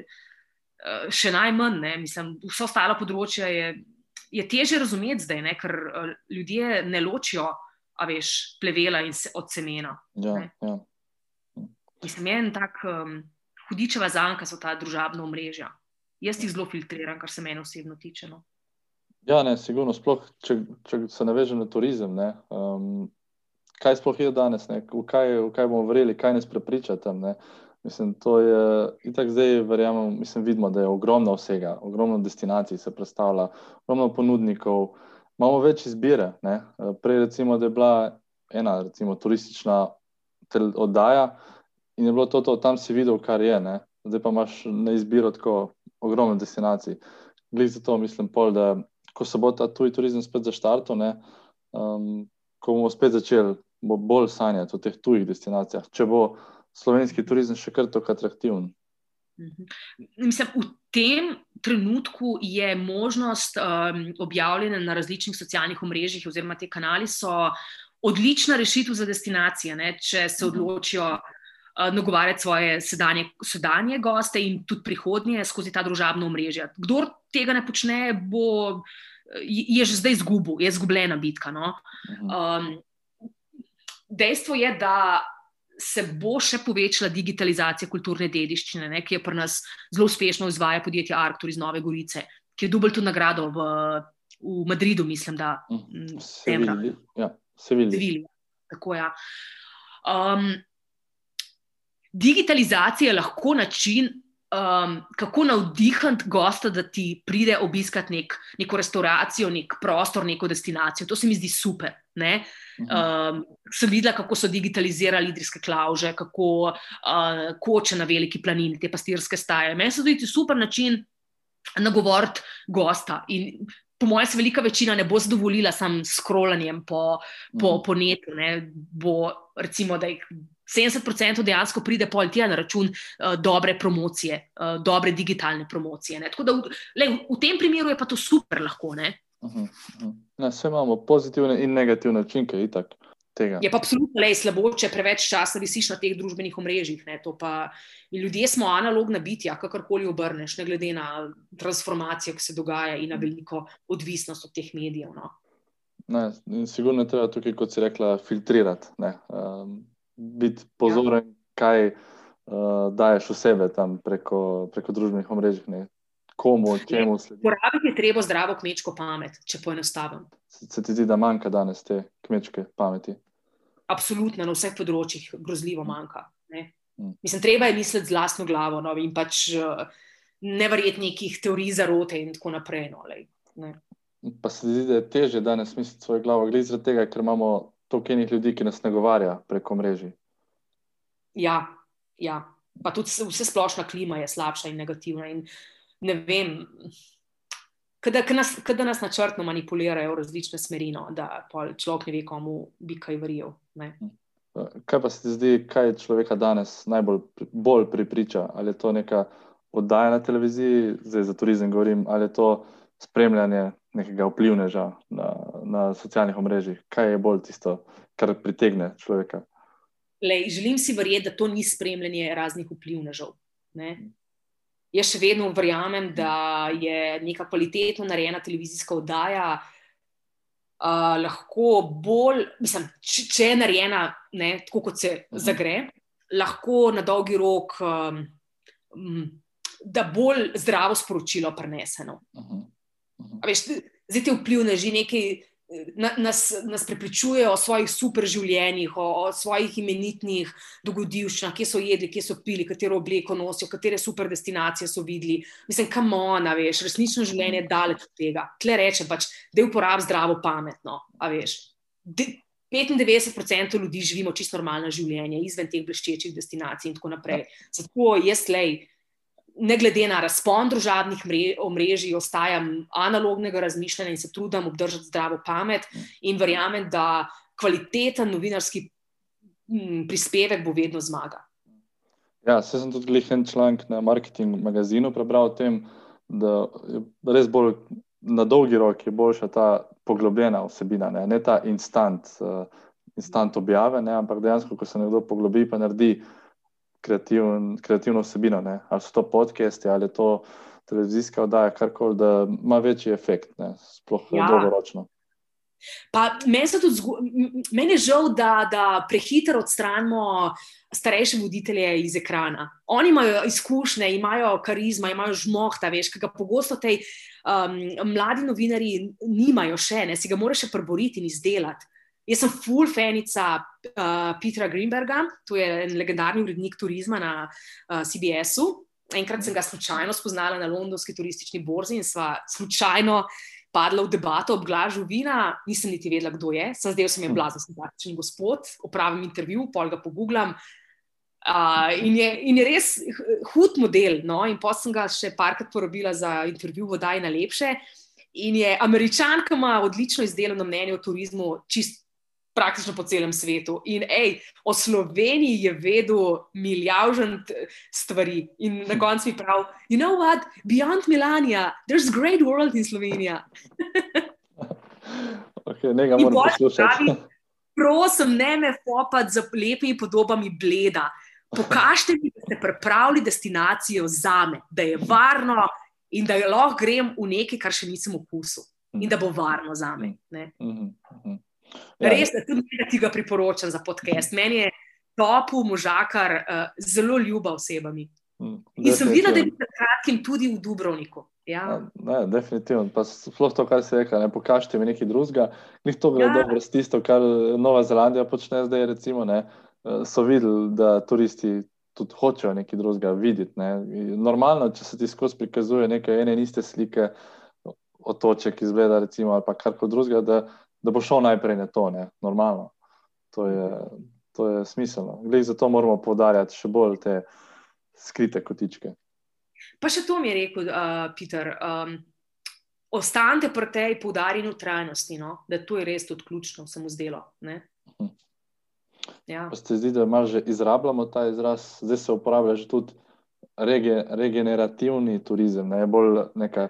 še najmanj. Ne? Mislim, vsa ostala področja je, je težje razumeti zdaj, ne? Ker ljudje ne ločijo, a veš, plevela in se, od semena. Ja, ja. Mislim, je en tak um, hudičeva zanka so ta družabna omrežja. Jaz jih zelo filtriram, kar se mene osebno tiče. No. Ja, ne, sigurno, sploh, če, če se navežem na turizem, ne, um, kaj sploh je danes, ne, v, kaj, v kaj bomo verjeli, kaj nas prepriča tam, ne. Mislim, to je, itak zdaj verjamem, mislim, vidimo, da je ogromno vsega, ogromno destinacij se predstavlja, ogromno ponudnikov, imamo več izbire, ne. Prej recimo, da je bila ena, recimo, turistična oddaja in je bilo to, to, tam si videl, kar je, ne. Zdaj pa imaš na izbiro tako ogromno destinacij. Glede za to mislim pol, da ko se bo ta tuj turizem spet zaštartal, ne, um, ko bomo spet začeli, bo bolj sanjati o teh tujih destinacijah, če bo slovenski turizem še kar tako atraktiven. Mislim, v tem trenutku je možnost um, objavljena na različnih socialnih omrežjih oziroma te kanali so odlična rešitev za destinacije, ne, če se odločijo nagovarjati svoje sedanje, sedanje goste in tudi prihodnje skozi ta družabna omrežja. Kdor tega ne počne, bo, je že zdaj izgubil, je izgubljena bitka. No? Um, dejstvo je, da se bo še povečala digitalizacija kulturne dediščine, ne, ki je pri nas zelo uspešno izvaja podjetje Arctur iz Nove Gorice, ki je dobil to nagrado v, v Madridu, mislim, da Sevilji. Ja, Sevilji. Tako ja. Um, Digitalizacija je lahko način, um, kako navdihniti gosta, da ti pride obiskati nek, neko restauracijo, nek prostor, neko destinacijo. To se mi zdi super. Ne? Um, sem videla, kako so digitalizirali idrijske klavže, kako uh, koče na veliki planini, te pastirske staje. Meni se zdi super način nagovoriti gosta. In po mojem se velika večina ne bo zadovoljila sam s scrollanjem po, po, po netu. Ne? Bo recimo, da jih sedemdeset procentov dejansko pride pol tja na račun uh, dobre promocije, uh, dobre digitalne promocije. Ne? Tako da v, le, v tem primeru je pa to super lahko. Ne? Uh-huh, uh-huh. Ne, vse imamo pozitivne in negativne učinke itak tega. Je pa absolutno le slabo, če preveč časa visiš na teh družbenih omrežjih. Ne? To pa, ljudje smo analogna bitja, kakorkoli obrneš, ne glede na transformacijo, ki se dogaja in na veliko odvisnost od teh medijev. No? Ne, in sigurno je treba tukaj, kot si rekla, filtrirati. Ne? Um, biti pozoren, ja. kaj uh, daješ v sebe tam preko, preko družbenih omrežij, ne? Komu, čemu sledi. Porabiti je treba zdravo kmečko pamet, če poenostavim. Se, se ti zdi, da manjka danes te kmečke pameti? Absolutno, na vseh področjih grozljivo manjka. Ne? Hmm. Mislim, treba je misliti z lastno glavo, no, in pač uh, ne verjeti nekih teorij zarote in tako naprej. No, ne. Pa se ti zdi, da je težje danes misliti svojo glavo, glede zaradi tega, ker imamo toliko enih ljudi, ki nas nagovarja preko mreži. Ja, ja. Pa tudi vse splošna klima je slabša in negativna. In ne vem, kada, kada, nas, kada nas načrtno manipulirajo v različne smeri, no, da človek ne ve, komu bi kaj verjel. Ne. Kaj pa se ti zdi, kaj človeka danes najbolj bolj pripriča? Ali je to neka oddaja na televiziji, zdaj za turizem govorim, ali je to spremljanje nekega vplivneža na, na socialnih omrežjih? Kaj je bolj tisto, kar pritegne človeka? Lej, želim si verjeti, da to ni spremljanje raznih vplivnežev. Ne? Jaz še vedno verjamem, da je neka kvalitetno narejena televizijska oddaja uh, lahko bolj, mislim, če, če je narejena ne, tako, kot se uh-huh. zagre, lahko na dolgi rok um, um, da bolj zdravo sporočilo prineseno. Uh-huh. Uh-huh. A veš, zdaj te vplivneži nekaj Nas, nas prepričujejo o svojih super življenjih, o, o svojih imenitnih dogodivščinah, kje so jedli, kje so pili, katero obleko nosijo, katere super destinacije so videli. Mislim, come on, a veš, resnično življenje je daleč od tega. Tle reče pač, da je uporab zdravo pametno, a veš. De, petindevetdeset procentov ljudi živimo čisto normalno življenje, izven teh bleščečih destinacij in tako naprej. Zato jaz lej, ne glede na razpon družabnih omrežij, ostajam analognega razmišljanja in se trudim obdržati zdravo pamet in verjamem, da kvaliteten novinarski prispevek bo vedno zmaga. Ja, se sem tudi glih en članek na Marketing magazinu prebral o tem, da je res bolj na dolgi rok je boljša ta poglobljena vsebina, ne, ne ta instant, uh, instant objave, ne, ampak dejansko, ko se nekdo poglobi pa naredi Kreativn, kreativno vsebino, ne? Ali so to podcasti, ali je to televizijska oddaja, karkoli, da ima večji efekt, ne? Sploh ja. dolgoročno. Pa meni se tudi zgo... meni je žal, da, da prehitro odstranimo starejše voditelje iz ekrana. Oni imajo izkušnje, imajo karizma, imajo žmohta, veš, ki ga pogosto tej um, mladi novinarji nimajo še, ne? Si ga moraš še preboriti in izdelati. Jaz sem full fanica uh, Petera Greenberga, to je en legendarni urednik turizma na uh, C B S-u. Enkrat sem ga slučajno spoznala na londonski turistični borzi in sva slučajno padla v debato ob glažu vina. Nisem niti vedela, kdo je. Sem zdaj, sem je blazno simpatičen gospod, opravim intervju, pol ga poguglam. Uh, in, je, in je res hud model. No? In potem sem ga še parkrat porabila za intervju v oddaji Najlepše. In je Američan, ki ima odlično izdelano mnenje o turizmu, čist praktično po celem svetu. In ej, o Sloveniji je vedel milijavžant stvari. In na koncu mi prav, you know what, beyond Milania, there's a great world in Slovenija. Ok, nekaj moram poslušati. Prosim, ne me fopati za lepimi podobami Bleda. Pokažite mi, da ste pripravili destinacijo zame, da je varno in da lahko grem v nekaj, kar še nisem okusil. In da bo varno zame. Ne? Mhm, mhm. Ja. Res, da tudi nekaj ti ga priporočam za podcast. Meni je Topu Možakar uh, zelo ljuba osebami. Mm, in sem videla, da je bil kratkim tudi v Dubrovniku. Ja. Ne, definitivno. Pa sploh to, kar se reka, ne pokažite mi nekaj drugega. Njih to gre ja. dobro s tisto, kar Nova Zelandija počne zdaj, recimo, ne, so videli, da turisti tudi hočejo nekaj drugega videti. Ne. Normalno, če se ti skozi prikazuje nekaj ene in iste slike, otoček izgleda, recimo, ali pa karkoli drugega, da da bo šel najprej na to, ne, normalno. To je, to je smiselno. Glej, zato moramo poudarjati še bolj te skrite kotičke. Pa še to mi je rekel, uh, Peter, um, ostanite pri tej poudarjeni trajnosti, no? Da to je res tudi ključno, se mu zdelo. Ne? Uh-huh. Ja. Pa se zdi, da malo že izrabljamo ta izraz, zdaj se uporablja že tudi rege, regenerativni turizem, ne, bolj neka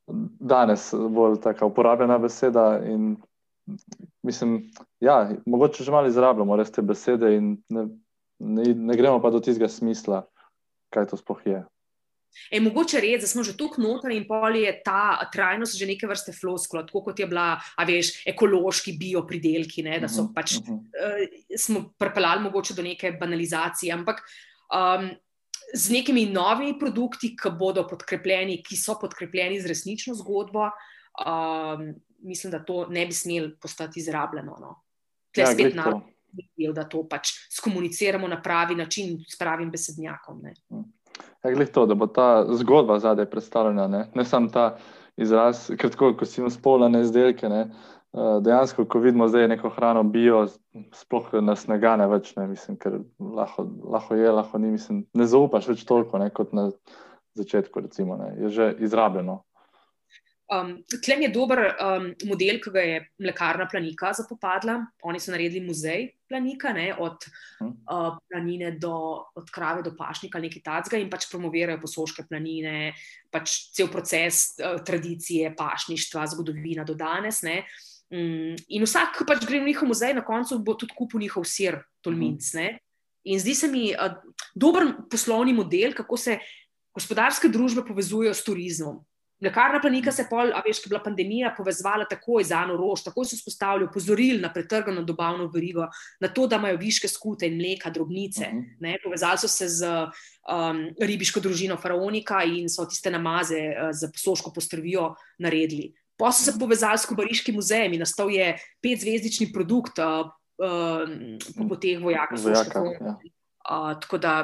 danes bolj taka uporabljena beseda in mislim, ja, mogoče že malo izrabljamo res te besede in ne, ne, ne gremo pa do tistega smisla, kaj to sploh je. E, mogoče res, da smo že toliko noter in pol je ta trajnost že neke vrste floskula, tako kot je bila, a veš, ekološki biopridelki, ne, da so uh-huh, pač, uh-huh. uh, smo pripeljali mogoče do neke banalizacije, ampak um, z nekimi novimi produkti, ki bodo podkrepljeni, ki so podkrepljeni z resnično zgodbo, um, mislim, da to ne bi smeli postati izrabljeno. No. Tle ja, spet narod, da to pač skomuniciramo na pravi način s pravim besednjakom. Ne. Ja, glih to, da bo ta zgodba zadaj predstavljena, ne, ne samo ta izraz, ker tako, ko si spolane izdelke, ne, dejansko, ko vidimo zdaj neko hrano bio, sploh nas ne gane več, ne, mislim, ker lahko, lahko je, lahko ni, mislim, ne zaupaš več toliko, ne, kot na začetku, recimo, ne, je že izrabljeno. Um, tlem je dober um, model, ki ga je mlekarna Planika zapopadla. Oni so naredili muzej Planika, ne, od uh, planine do od krave do pašnika, nekaj tacga, in pač promovirajo Posoške planine, pač cel proces uh, tradicije, pašništva, zgodovina do danes. Ne. Um, in vsak, ki pač gre v njihov muzej, na koncu bo tudi kupil njihov sir Tolminc. Ne. In zdi se mi uh, dober poslovni model, kako se gospodarske družbe povezujejo s turizmom. Mlekarna Planika se pol, a veš, ko je bila pandemija, povezovala takoj z Ano Roš, takoj so spostavili opozoril na pretrgano dobavno verigo, na to, da imajo viške skute in mleka, drobnice. Uh-huh. Ne, povezali so se z um, ribiško družino Faraonika in so tiste namaze uh, za Posoško postrvijo naredili. Pa so se povezali s Kobariškim muzejem in nastal je petzvezdični produkt uh, uh, po teh vojaka. Vojaka, ja. uh, tako da,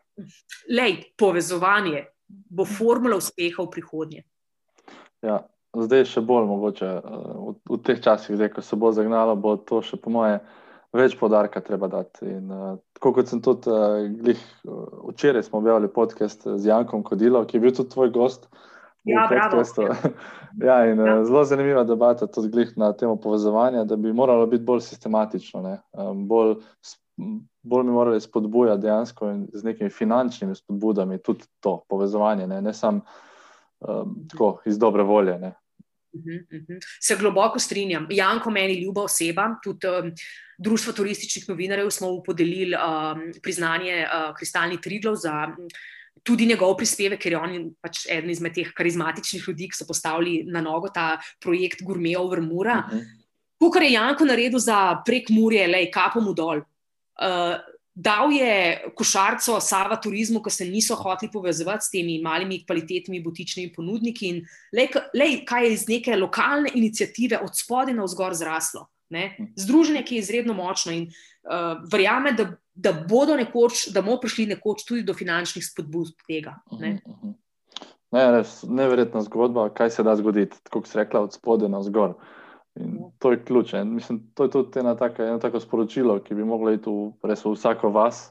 lej, povezovanje bo formula uspeha v prihodnje. Ja, zdaj še bolj mogoče v, v teh časih, zdaj, ko se bo zagnalo, bo to še po moje več poudarka treba dati. In, uh, tako kot sem tudi uh, glih, uh, včeraj smo objavili podcast z Jankom Kodilo, ki je bil tudi tvoj gost. Ja, bravo. Ja, in ja. Uh, zelo zanimiva debata tudi glih na temo povezovanja, da bi moralo biti bolj sistematično, ne? Um, bolj, bolj bi morali spodbujati dejansko in z nekimi finančnimi spodbudami tudi to povezovanje, ne, ne samo Um, tako, iz dobre volje. Ne. Uh-huh, uh-huh. Se globoko strinjam. Janko meni ljuba oseba, tudi um, Društvo turističnih novinarjev smo mu podelili um, priznanje uh, Kristalni Triglav za um, tudi njegov prispevek, ker je on pač eden izmed teh karizmatičnih ljudi, ki so postavili na nogo ta projekt Gourmet over Mura. Uh-huh. To, kar je Janko naredil za Prekmurje, lej, kapo mu dol. Uh, Dal je košarico Sava turizmu, ko se niso hoteli povezovati s temi malimi kvalitetnimi butičnimi ponudniki in lej, lej, kaj je iz neke lokalne iniciative od spodaj navzgor zraslo. Ne? Združenje, ki je izredno močno in uh, verjame, da, da bodo nekoč, da bomo prišli nekoč tudi do finančnih spodbud tega. Ne? Uh-huh. Ne, res, neverjetna zgodba, kaj se da zgoditi, tako kot si rekla, od spodaj navzgor. In to je ključ. Mislim, to je tudi ena taka, eno tako sporočilo, ki bi moglo iti v, res v vsako vas,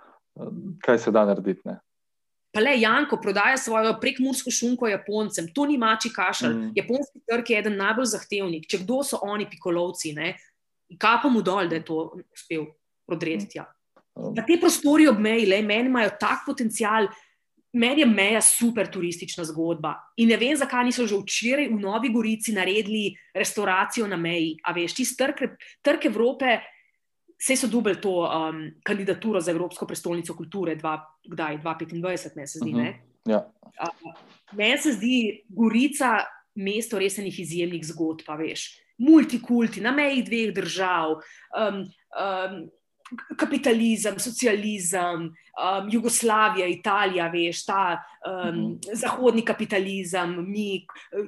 kaj se da narediti. Ne? Pa le, Janko prodaja svojo prekmursko šunko Japoncem, to ni mačji kašelj. Mm. Japonski trg je eden najbolj zahtevnih. Če kdo so oni pikolovci, ne? Kapo mu dol, da je to uspel prodreti tja. Mm. Pa te prostori ob meji, le, meni imajo tak potencial. Meni je meja super turistična zgodba in ne vem, zakaj niso že včeraj v Novi Gorici naredili restauracijo na meji. A veš, tisti trg, trg Evrope, saj so dobili to um, kandidaturo za Evropsko prestolnico kulture, dva, kdaj, dva petindvajset, ne se zdi, uh-huh. ne? Ja. Uh, meni se zdi Gorica mesto res enih izjemnih zgodb, pa veš. Multikulti, na meji dveh držav, um, um, kapitalizem, socializem, um, Jugoslavija, Italija, veš, ta um, mm-hmm. zahodni kapitalizem, mi,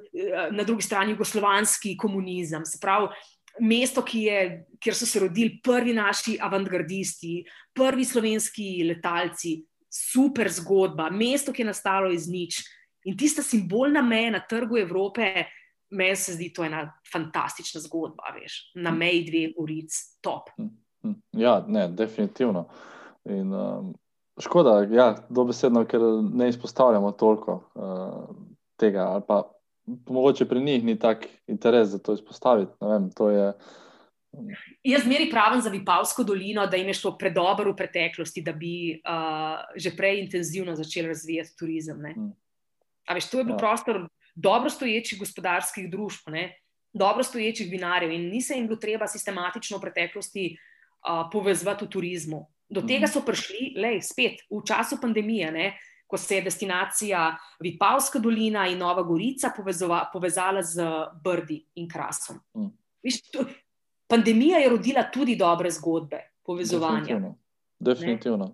na drugi strani jugoslovanski komunizem. Se pravi, mesto, ki je, kjer so se rodili prvi naši avantgardisti, prvi slovenski letalci, super zgodba, mesto, ki je nastalo iz nič. In tista simbolna meja na trgu Evrope, meni se zdi to ena fantastična zgodba, veš, na meji dveh Goric, top. Ja, ne, definitivno. In um, škoda, ja, dobesedno, ker ne izpostavljamo toliko uh, tega, ali pa mogoče pri njih ni tak interes za to izpostaviti. Ne vem, to je... Um... Jaz zmeri pravim za Vipavsko dolino, da jim je šlo predobro v preteklosti, da bi uh, že prej intenzivno začeli razvijati turizem. Ne? Hmm. A veš, to je bil ja. prostor dobro stoječih gospodarskih družb, ne? Dobro stoječih vinarjev in ni se jim bilo treba sistematično v preteklosti Uh, povezvati v turizmu. Do mm. tega so prišli, lej, spet, v času pandemije, ne, ko se je destinacija Vipavska dolina in Nova Gorica povezova, povezala z Brdi in Krasom. Mm. Viš, to, pandemija je rodila tudi dobre zgodbe povezovanja. Definitivno. Definitivno.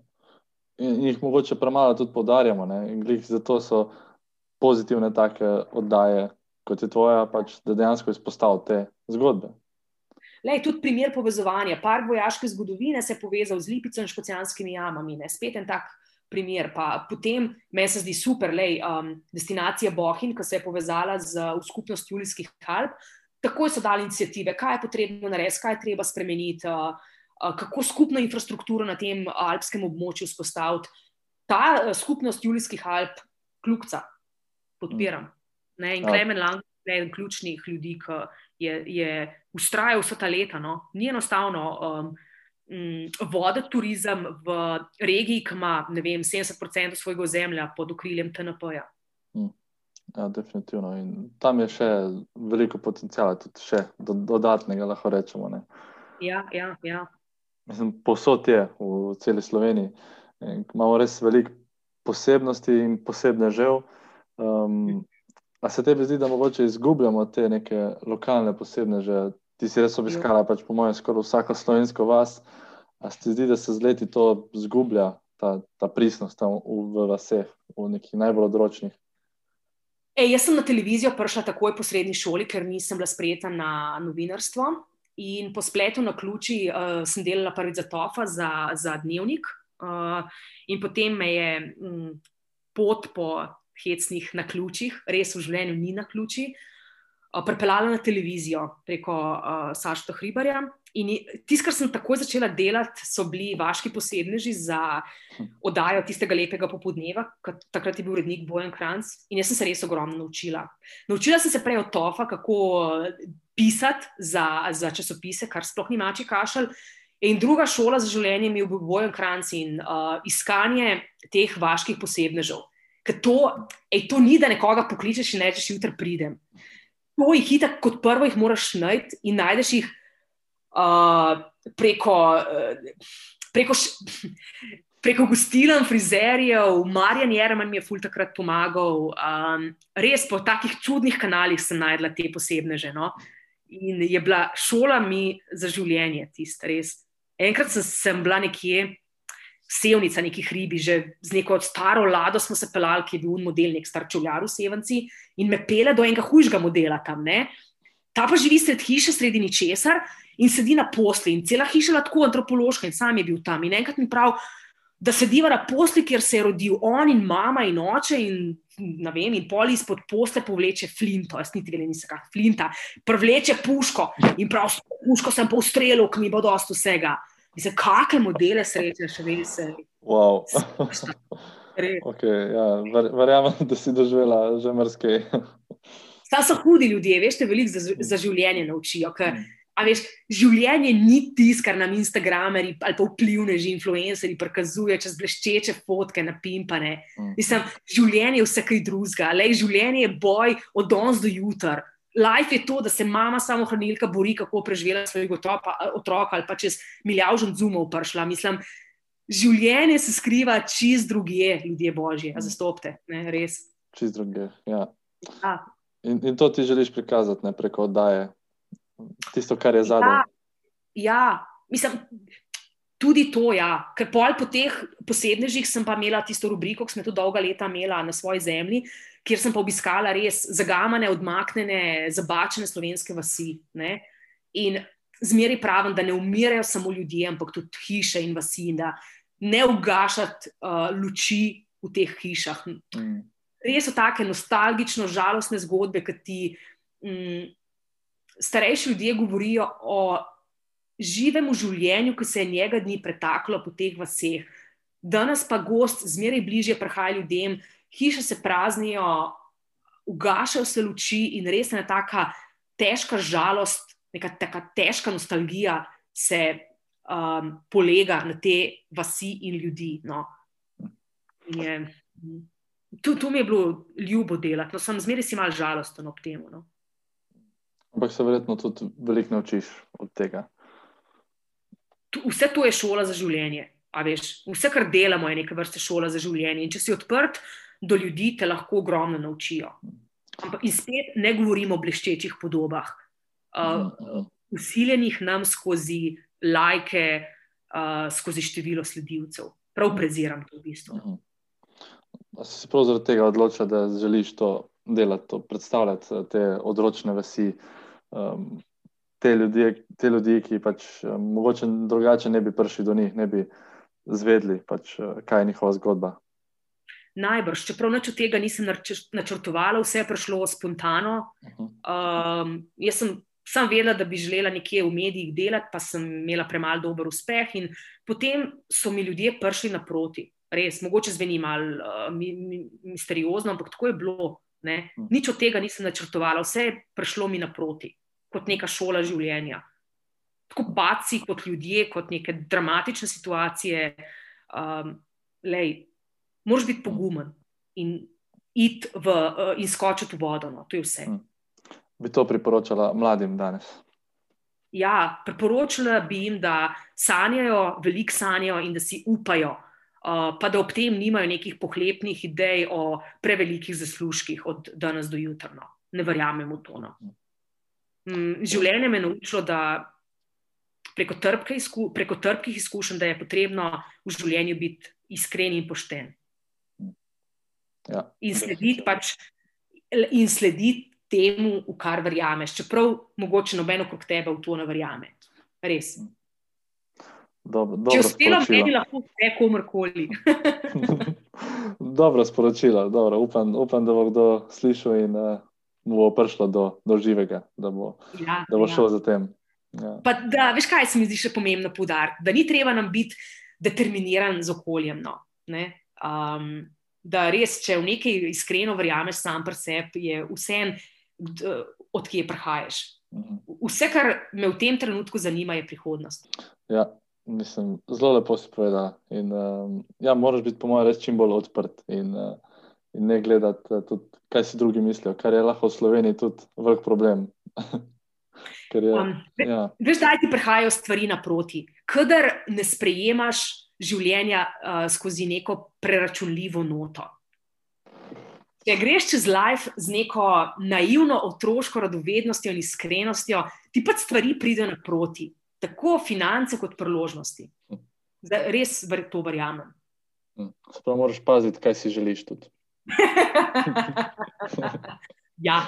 In jih mogoče premalo tudi poudarjamo, ne, in glih zato so pozitivne take oddaje, kot je tvoja, pač, da dejansko izpostavlja te zgodbe. Lej, tudi primer povezovanja. Park vojaške zgodovine se je povezal z Lipico in Škocjanskimi jamami. Ne? Spet en tak primer. Pa potem meni se zdi super, lej, um, destinacija Bohinj, ki se je povezala z, v skupnost Julijskih Alp. Takoj so dali iniciative, kaj je potrebno narediti, kaj je treba spremeniti, uh, uh, kako skupno infrastrukturo na tem alpskem območju vzpostaviti. Ta uh, skupnost Julijskih Alp kljukca podpiram. Ne? In Klemen Lang eden ključnih ljudi, ki je, je ustrajal vsa ta leta. No? Ni enostavno um, voditi turizem v regiji, ki ima, ne vem, sedemdeset procentov svojega ozemlja pod okriljem T N P-ja. Mm. Ja, definitivno. In tam je še veliko potencijala, tudi še do, dodatnega, lahko rečemo. Ne? Ja, ja, ja. Mislim, povsod je v celi Sloveniji. In imamo res veliko posebnosti in posebnežev. Um, a se tebi zdi, da mogoče izgubljamo te neke lokalne posebneže? Ti si res obiskala, pač po mojem, skoraj vsako slovensko vas. A se ti zdi, da se z leti to zgublja, ta, ta pristnost tam v, v vaseh, v nekih najbolj odročnih? Ej, jaz sem na televizijo prišla takoj po srednji šoli, ker nisem bila sprejeta na novinarstvo. In po spletu na ključi uh, sem delala prvič za Tofa, za, za Dnevnik. Uh, in potem me je um, pot po hecnih naključjih, res v življenju ni naključij, uh, pripeljala na televizijo preko uh, Sašta Hribarja. In tisto, kar sem takoj začela delati, so bili vaški posebneži za oddajo Tistega lepega popoldneva, takrat je bil urednik Bojan Kranjc, in jaz sem se res ogromno naučila. Naučila sem se prej od Tofa, kako pisati za, za časopise, kar sploh ni mačji kašelj. In druga šola za življenje mi je bil Bojan Kranjc in uh, iskanje teh vaških posebnežev. Ker to, ej, to ni, da nekoga pokličeš in rečeš, jutri pridem. To jih itak kot prvo jih moraš najti in najdeš jih uh, preko, uh, preko, preko gostiln, frizerjev. Marjan Jerman mi je ful takrat pomagal. Um, res po takih čudnih kanalih sem najdla te posebneže. No? In je bila šola mi za življenje tista res. Enkrat sem, sem bila nekje Sevnica, neki hribi, že z neko staro lado smo se pelali, ki je bil model, nek star čevljar v Sevanci, in me pele do enega hujšega modela tam. Ne? Ta pa živi sred hiše, sredi ničesar in sedi na posli in cela hiša je tako antropološka in sam je bil tam. In enkrat mi prav, da sediva na posli, kjer se je rodil on in mama in oče in ne vem, in pol izpod posle povleče flinto, jaz niti vele nisem kak flinta, prevleče puško in prav s puško sem pa ustrelil, ki mi bo dost vsega. Mislim, kakve modele srečaš, res se. Wow. Okay, ja, ver, verjamem, da si doživela že marsikaj. Sta so hudi ljudje, veš, te veliko za, za življenje naučijo, ker a veš, življenje ni tis, kar nam Instagrameri ali pa vplivneži, influenceri prikazuje čez bleščeče fotke napimpane. Mislim, življenje je vse kaj drugega, lej, življenje je boj od danes do jutri. Life je to, da se mama samohranilka bori, kako preživela svojega otroka ali pa čez milijavžen zoomov prišla. Mislim, življenje se skriva čist drugje, ljudje božji, a zastopte, ne, res. Čist drugje, ja. Ja. In, in to ti želiš prikazati, ne, preko oddaje, tisto, kar je zadaj. Ja, ja, mislim, tudi to, ja, ker pol po teh posebnežih sem pa imela tisto rubriko, ki sem jo tudi dolga leta imela na svoji zemlji, kjer sem pa obiskala res zagamane, odmaknjene, zabačene slovenske vasi. Ne? In zmeraj pravim, da ne umirajo samo ljudje, ampak tudi hiše in vasi, in da ne ugašati uh, luči v teh hišah. Mm. Res so take nostalgično, žalostne zgodbe, ki ti um, starejši ljudje govorijo o živem v življenju, ki se je njega dni pretaklo po teh vaseh. Danes pa gost zmeraj bližje prihaja ljudem, hiše se praznijo, ugašajo se luči in res ena taka težka žalost, neka taka težka nostalgija se um, polega na te vasi in ljudi. No. In je, tu, tu mi je bilo ljubo delati, no, sem zmeraj si malo žalosten ob temu. No. Ampak se verjetno tudi veliko naučiš od tega. Vse to je šola za življenje. A veš, vse, kar delamo, je neka vrsta šola za življenje. In če si odprt do ljudi, te lahko ogromno naučijo. Ampak in spet ne govorimo o bleščečih podobah, uh, usiljenih nam skozi lajke, uh, skozi število sledilcev. Prav preziram to v bistvu. A si se prav zaradi tega odločila, da želiš to delati, to predstavljati, te odročne vasi, um, te ljudi, te ljudi, ki pač um, mogoče drugače ne bi prišli do njih, ne bi zvedli, pač, kaj je njihova zgodba. Najbrž, čeprav nič od tega nisem načrtovala, vse je prišlo spontano. Um, jaz sem sam vedela, da bi želela nekje v medijih delati, pa sem imela premalo dober uspeh in potem so mi ljudje prišli naproti. Res, mogoče zveni malo uh, mi, mi, misteriozno, ampak tako je bilo. Ne? Nič od tega nisem načrtovala, vse je prišlo mi naproti, kot neka šola življenja. Tako padci, kot ljudje, kot neke dramatične situacije. Um, lej, moraš biti pogumen in iti v, uh, in skočiti v vodo. No. To je vse. Bi to priporočala mladim danes? Ja, priporočala bi jim, da sanjajo, veliko sanjajo in da si upajo, uh, pa da ob tem nimajo nekih pohlepnih idej o prevelikih zaslužkih od danes do jutra. No. Ne verjamem v to. No. Um, življenje me je naučilo, da preko, trpke izku, preko trpkih izkušenj, da je potrebno v življenju biti iskren in pošten. Ja. In slediti pač, in slediti temu, v kar verjameš. Čeprav mogoče noben okrog tebe v to ne verjame. Res. Dobro, dobro Če uspelo sporočilo. meni, lahko vse komorkoli. Dobro sporočilo. Dobro. Upam, upam, da bo kdo slišal in uh, mu bo prišlo do, do živega, da bo, Ja, da bo ja. šel za tem. Ja. Pa da, veš kaj se mi zdi še pomembno poudariti? Da ni treba nam biti determiniran z okoljem. No, ne? Um, da res, če v nekaj iskreno verjameš sam pri sebi, je vseeno, od kje prihajaš. Vse, kar me v tem trenutku zanima, je prihodnost. Ja, mislim, zelo lepo si povedala. In, um, ja, moraš biti po mojem res čim bolj odprt in, uh, in ne gledati uh, tudi, kaj si drugi mislijo, kar je lahko v Sloveniji tudi velik problem. Ker je, um, ja. Veš, da ti prihajajo stvari naproti. Kadar ne sprejemaš življenja uh, skozi neko preračunljivo noto. Če greš čez life z neko naivno otroško radovednostjo in iskrenostjo, ti pa stvari pridejo naproti. Tako finance kot priložnosti. Zdaj, res to verjamem. Sprav moraš paziti, kaj si želiš tudi. Ja.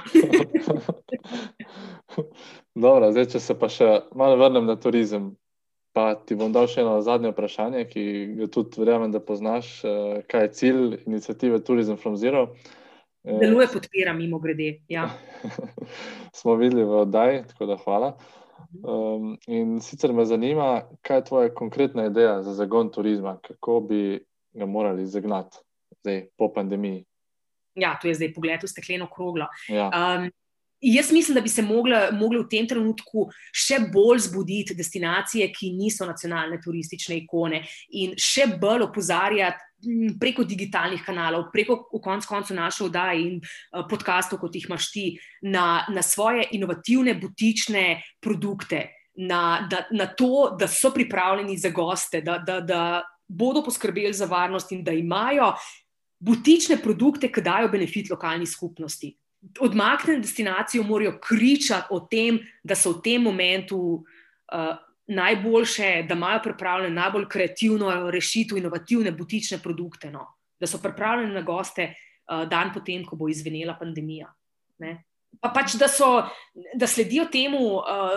Dobro, zdaj, če se pa še malo vrnem na turizem, pa ti bom dal še eno zadnje vprašanje, ki ga tudi verjamem, da poznaš. Kaj je cilj iniciative Tourism from Zero? Deluje podpira, mimo grede. Ja. Smo videli v oddaji, tako da hvala. Um, in sicer me zanima, kaj je tvoja konkretna ideja za zagon turizma, kako bi ga morali zagnati zdaj po pandemiji? Ja, to je zdaj pogled v stekleno kroglo. Ja. Um, Jaz mislim, da bi se mogle, mogle v tem trenutku še bolj zbuditi destinacije, ki niso nacionalne turistične ikone in še bolj opozarjati preko digitalnih kanalov, preko v koncu koncu naše oddaje in uh, podcastov, kot jih imaš ti, na, na svoje inovativne butične produkte, na, da, na to, da so pripravljeni za goste, da, da, da bodo poskrbeli za varnost in da imajo butične produkte, ki dajo benefit lokalni skupnosti. Odmaknjene destinacijo morajo kričati o tem, da so v tem momentu uh, najboljše, da imajo pripravljene najbolj kreativno rešitev, inovativne butične produkte, no? Da so pripravljene na goste uh, dan potem, ko bo izvenela pandemija. Ne? Pa pač, da, so, da sledijo temu,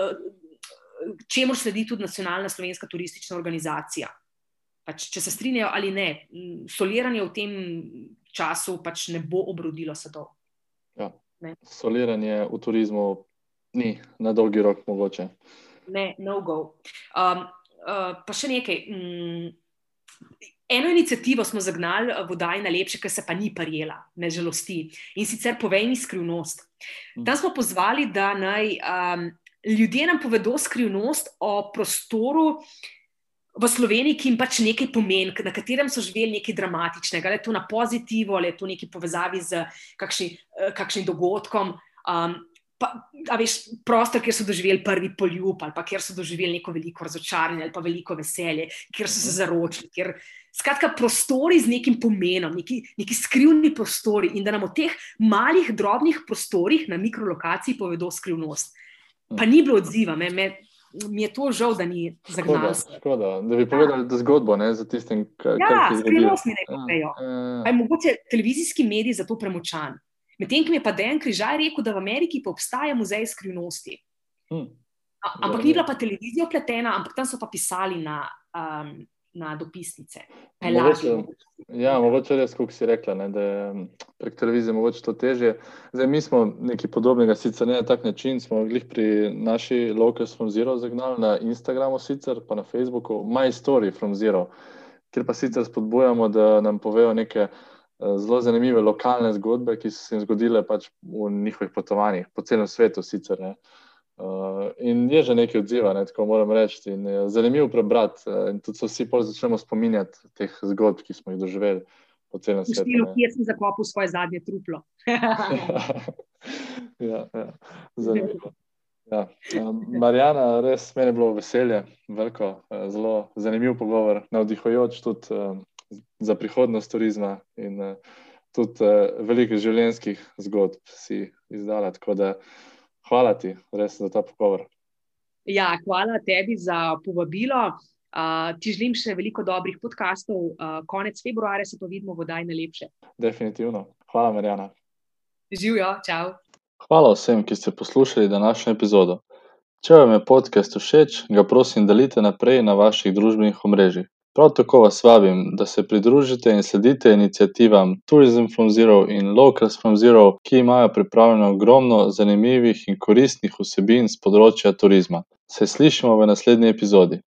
uh, čemu sledi tudi Nacionalna slovenska turistična organizacija. Pač, če se strinjajo ali ne, soliranje v tem času pač ne bo obrodilo sadov. Ja. Soliranje v turizmu ni na dolgi rok mogoče. Ne, no go. Um, uh, pa še nekaj. Um, eno inicijativo smo zagnali v oddaji Najlepše, ki se pa ni prijela, me žalosti. In sicer Povej mi skrivnost. Tam smo pozvali, da naj um, ljudje nam povedo skrivnost o prostoru v Sloveniji, ki jim pač nekaj pomeni, na katerem so živeli nekaj dramatičnega, ali je to na pozitivo, ali je to nekaj povezavi z kakšni, kakšnim dogodkom, um, pa, a veš, prostor, kjer so doživeli prvi poljub, ali pa kjer so doživeli neko veliko razočaranje, ali pa veliko veselje, kjer so se zaročili, kjer, skratka, prostori z nekim pomenom, neki, neki skrivni prostori in da nam o teh malih, drobnih prostorih na mikrolokaciji povedo skrivnost. Pa ni bilo odziva, me, me mi je to žal, da ni zagnalo. Škoda, škoda. Da bi povedali ja. zgodbo, ne, za tistim, kar ja, se je zgodilo. Ja, skrivnost mi ne povedo. Pa je mogoče televizijski medij za to premočan. Medtem, ki mi je pa Dejan Križaj rekel, da v Ameriki pa obstaja muzej skrivnosti. Hmm. A, ampak ni bila pa televizija vpletena, ampak tam so pa pisali na, um, na dopisnice. Mogoče, ja, mogoče res, kako si rekla, ne, da je prek televizije mogoče to težje. Zdaj, mi smo nekaj podobnega, sicer ne na tak način, smo glih pri naši Locals from Zero zagnali na Instagramu sicer, pa na Facebooku My Story from Zero, kjer pa sicer spodbujamo, da nam povejo neke zelo zanimive lokalne zgodbe, ki so se jim zgodile pač v njihovih potovanjih po celem svetu sicer, ne. Uh, in je že nekaj odziva, ne, tako moram reči, in je zanimivo prebrati, uh, in tudi se vsi pol začnemo spominjati teh zgodb, ki smo jih doživeli po celem V svetu. stilu, kje sem zakopal svoje zadnje truplo. Ja, ja, zanimivo. Ja. Um, Marjana, res meni je bilo veselje, veliko, uh, zelo zanimiv pogovor, navdihujoč tudi um, za prihodnost turizma in uh, tudi uh, veliko življenjskih zgodb si izdala, tako da hvala ti res za ta pogovor. Ja, hvala tebi za povabilo. Uh, ti želim še veliko dobrih podcastov. Uh, konec februarja se pa vidimo v oddaji Najlepše. Definitivno. Hvala, Marjana. Živjo, čau. Hvala vsem, ki ste poslušali današnjo epizodo. Če vam je podcast všeč, ga prosim delite naprej na vaših družbenih omrežjih. Prav tako vas vabim, da se pridružite in sledite iniciativam Tourism from Zero in Locals from Zero, ki imajo pripravljeno ogromno zanimivih in koristnih vsebin z področja turizma. Se slišimo v naslednji epizodi.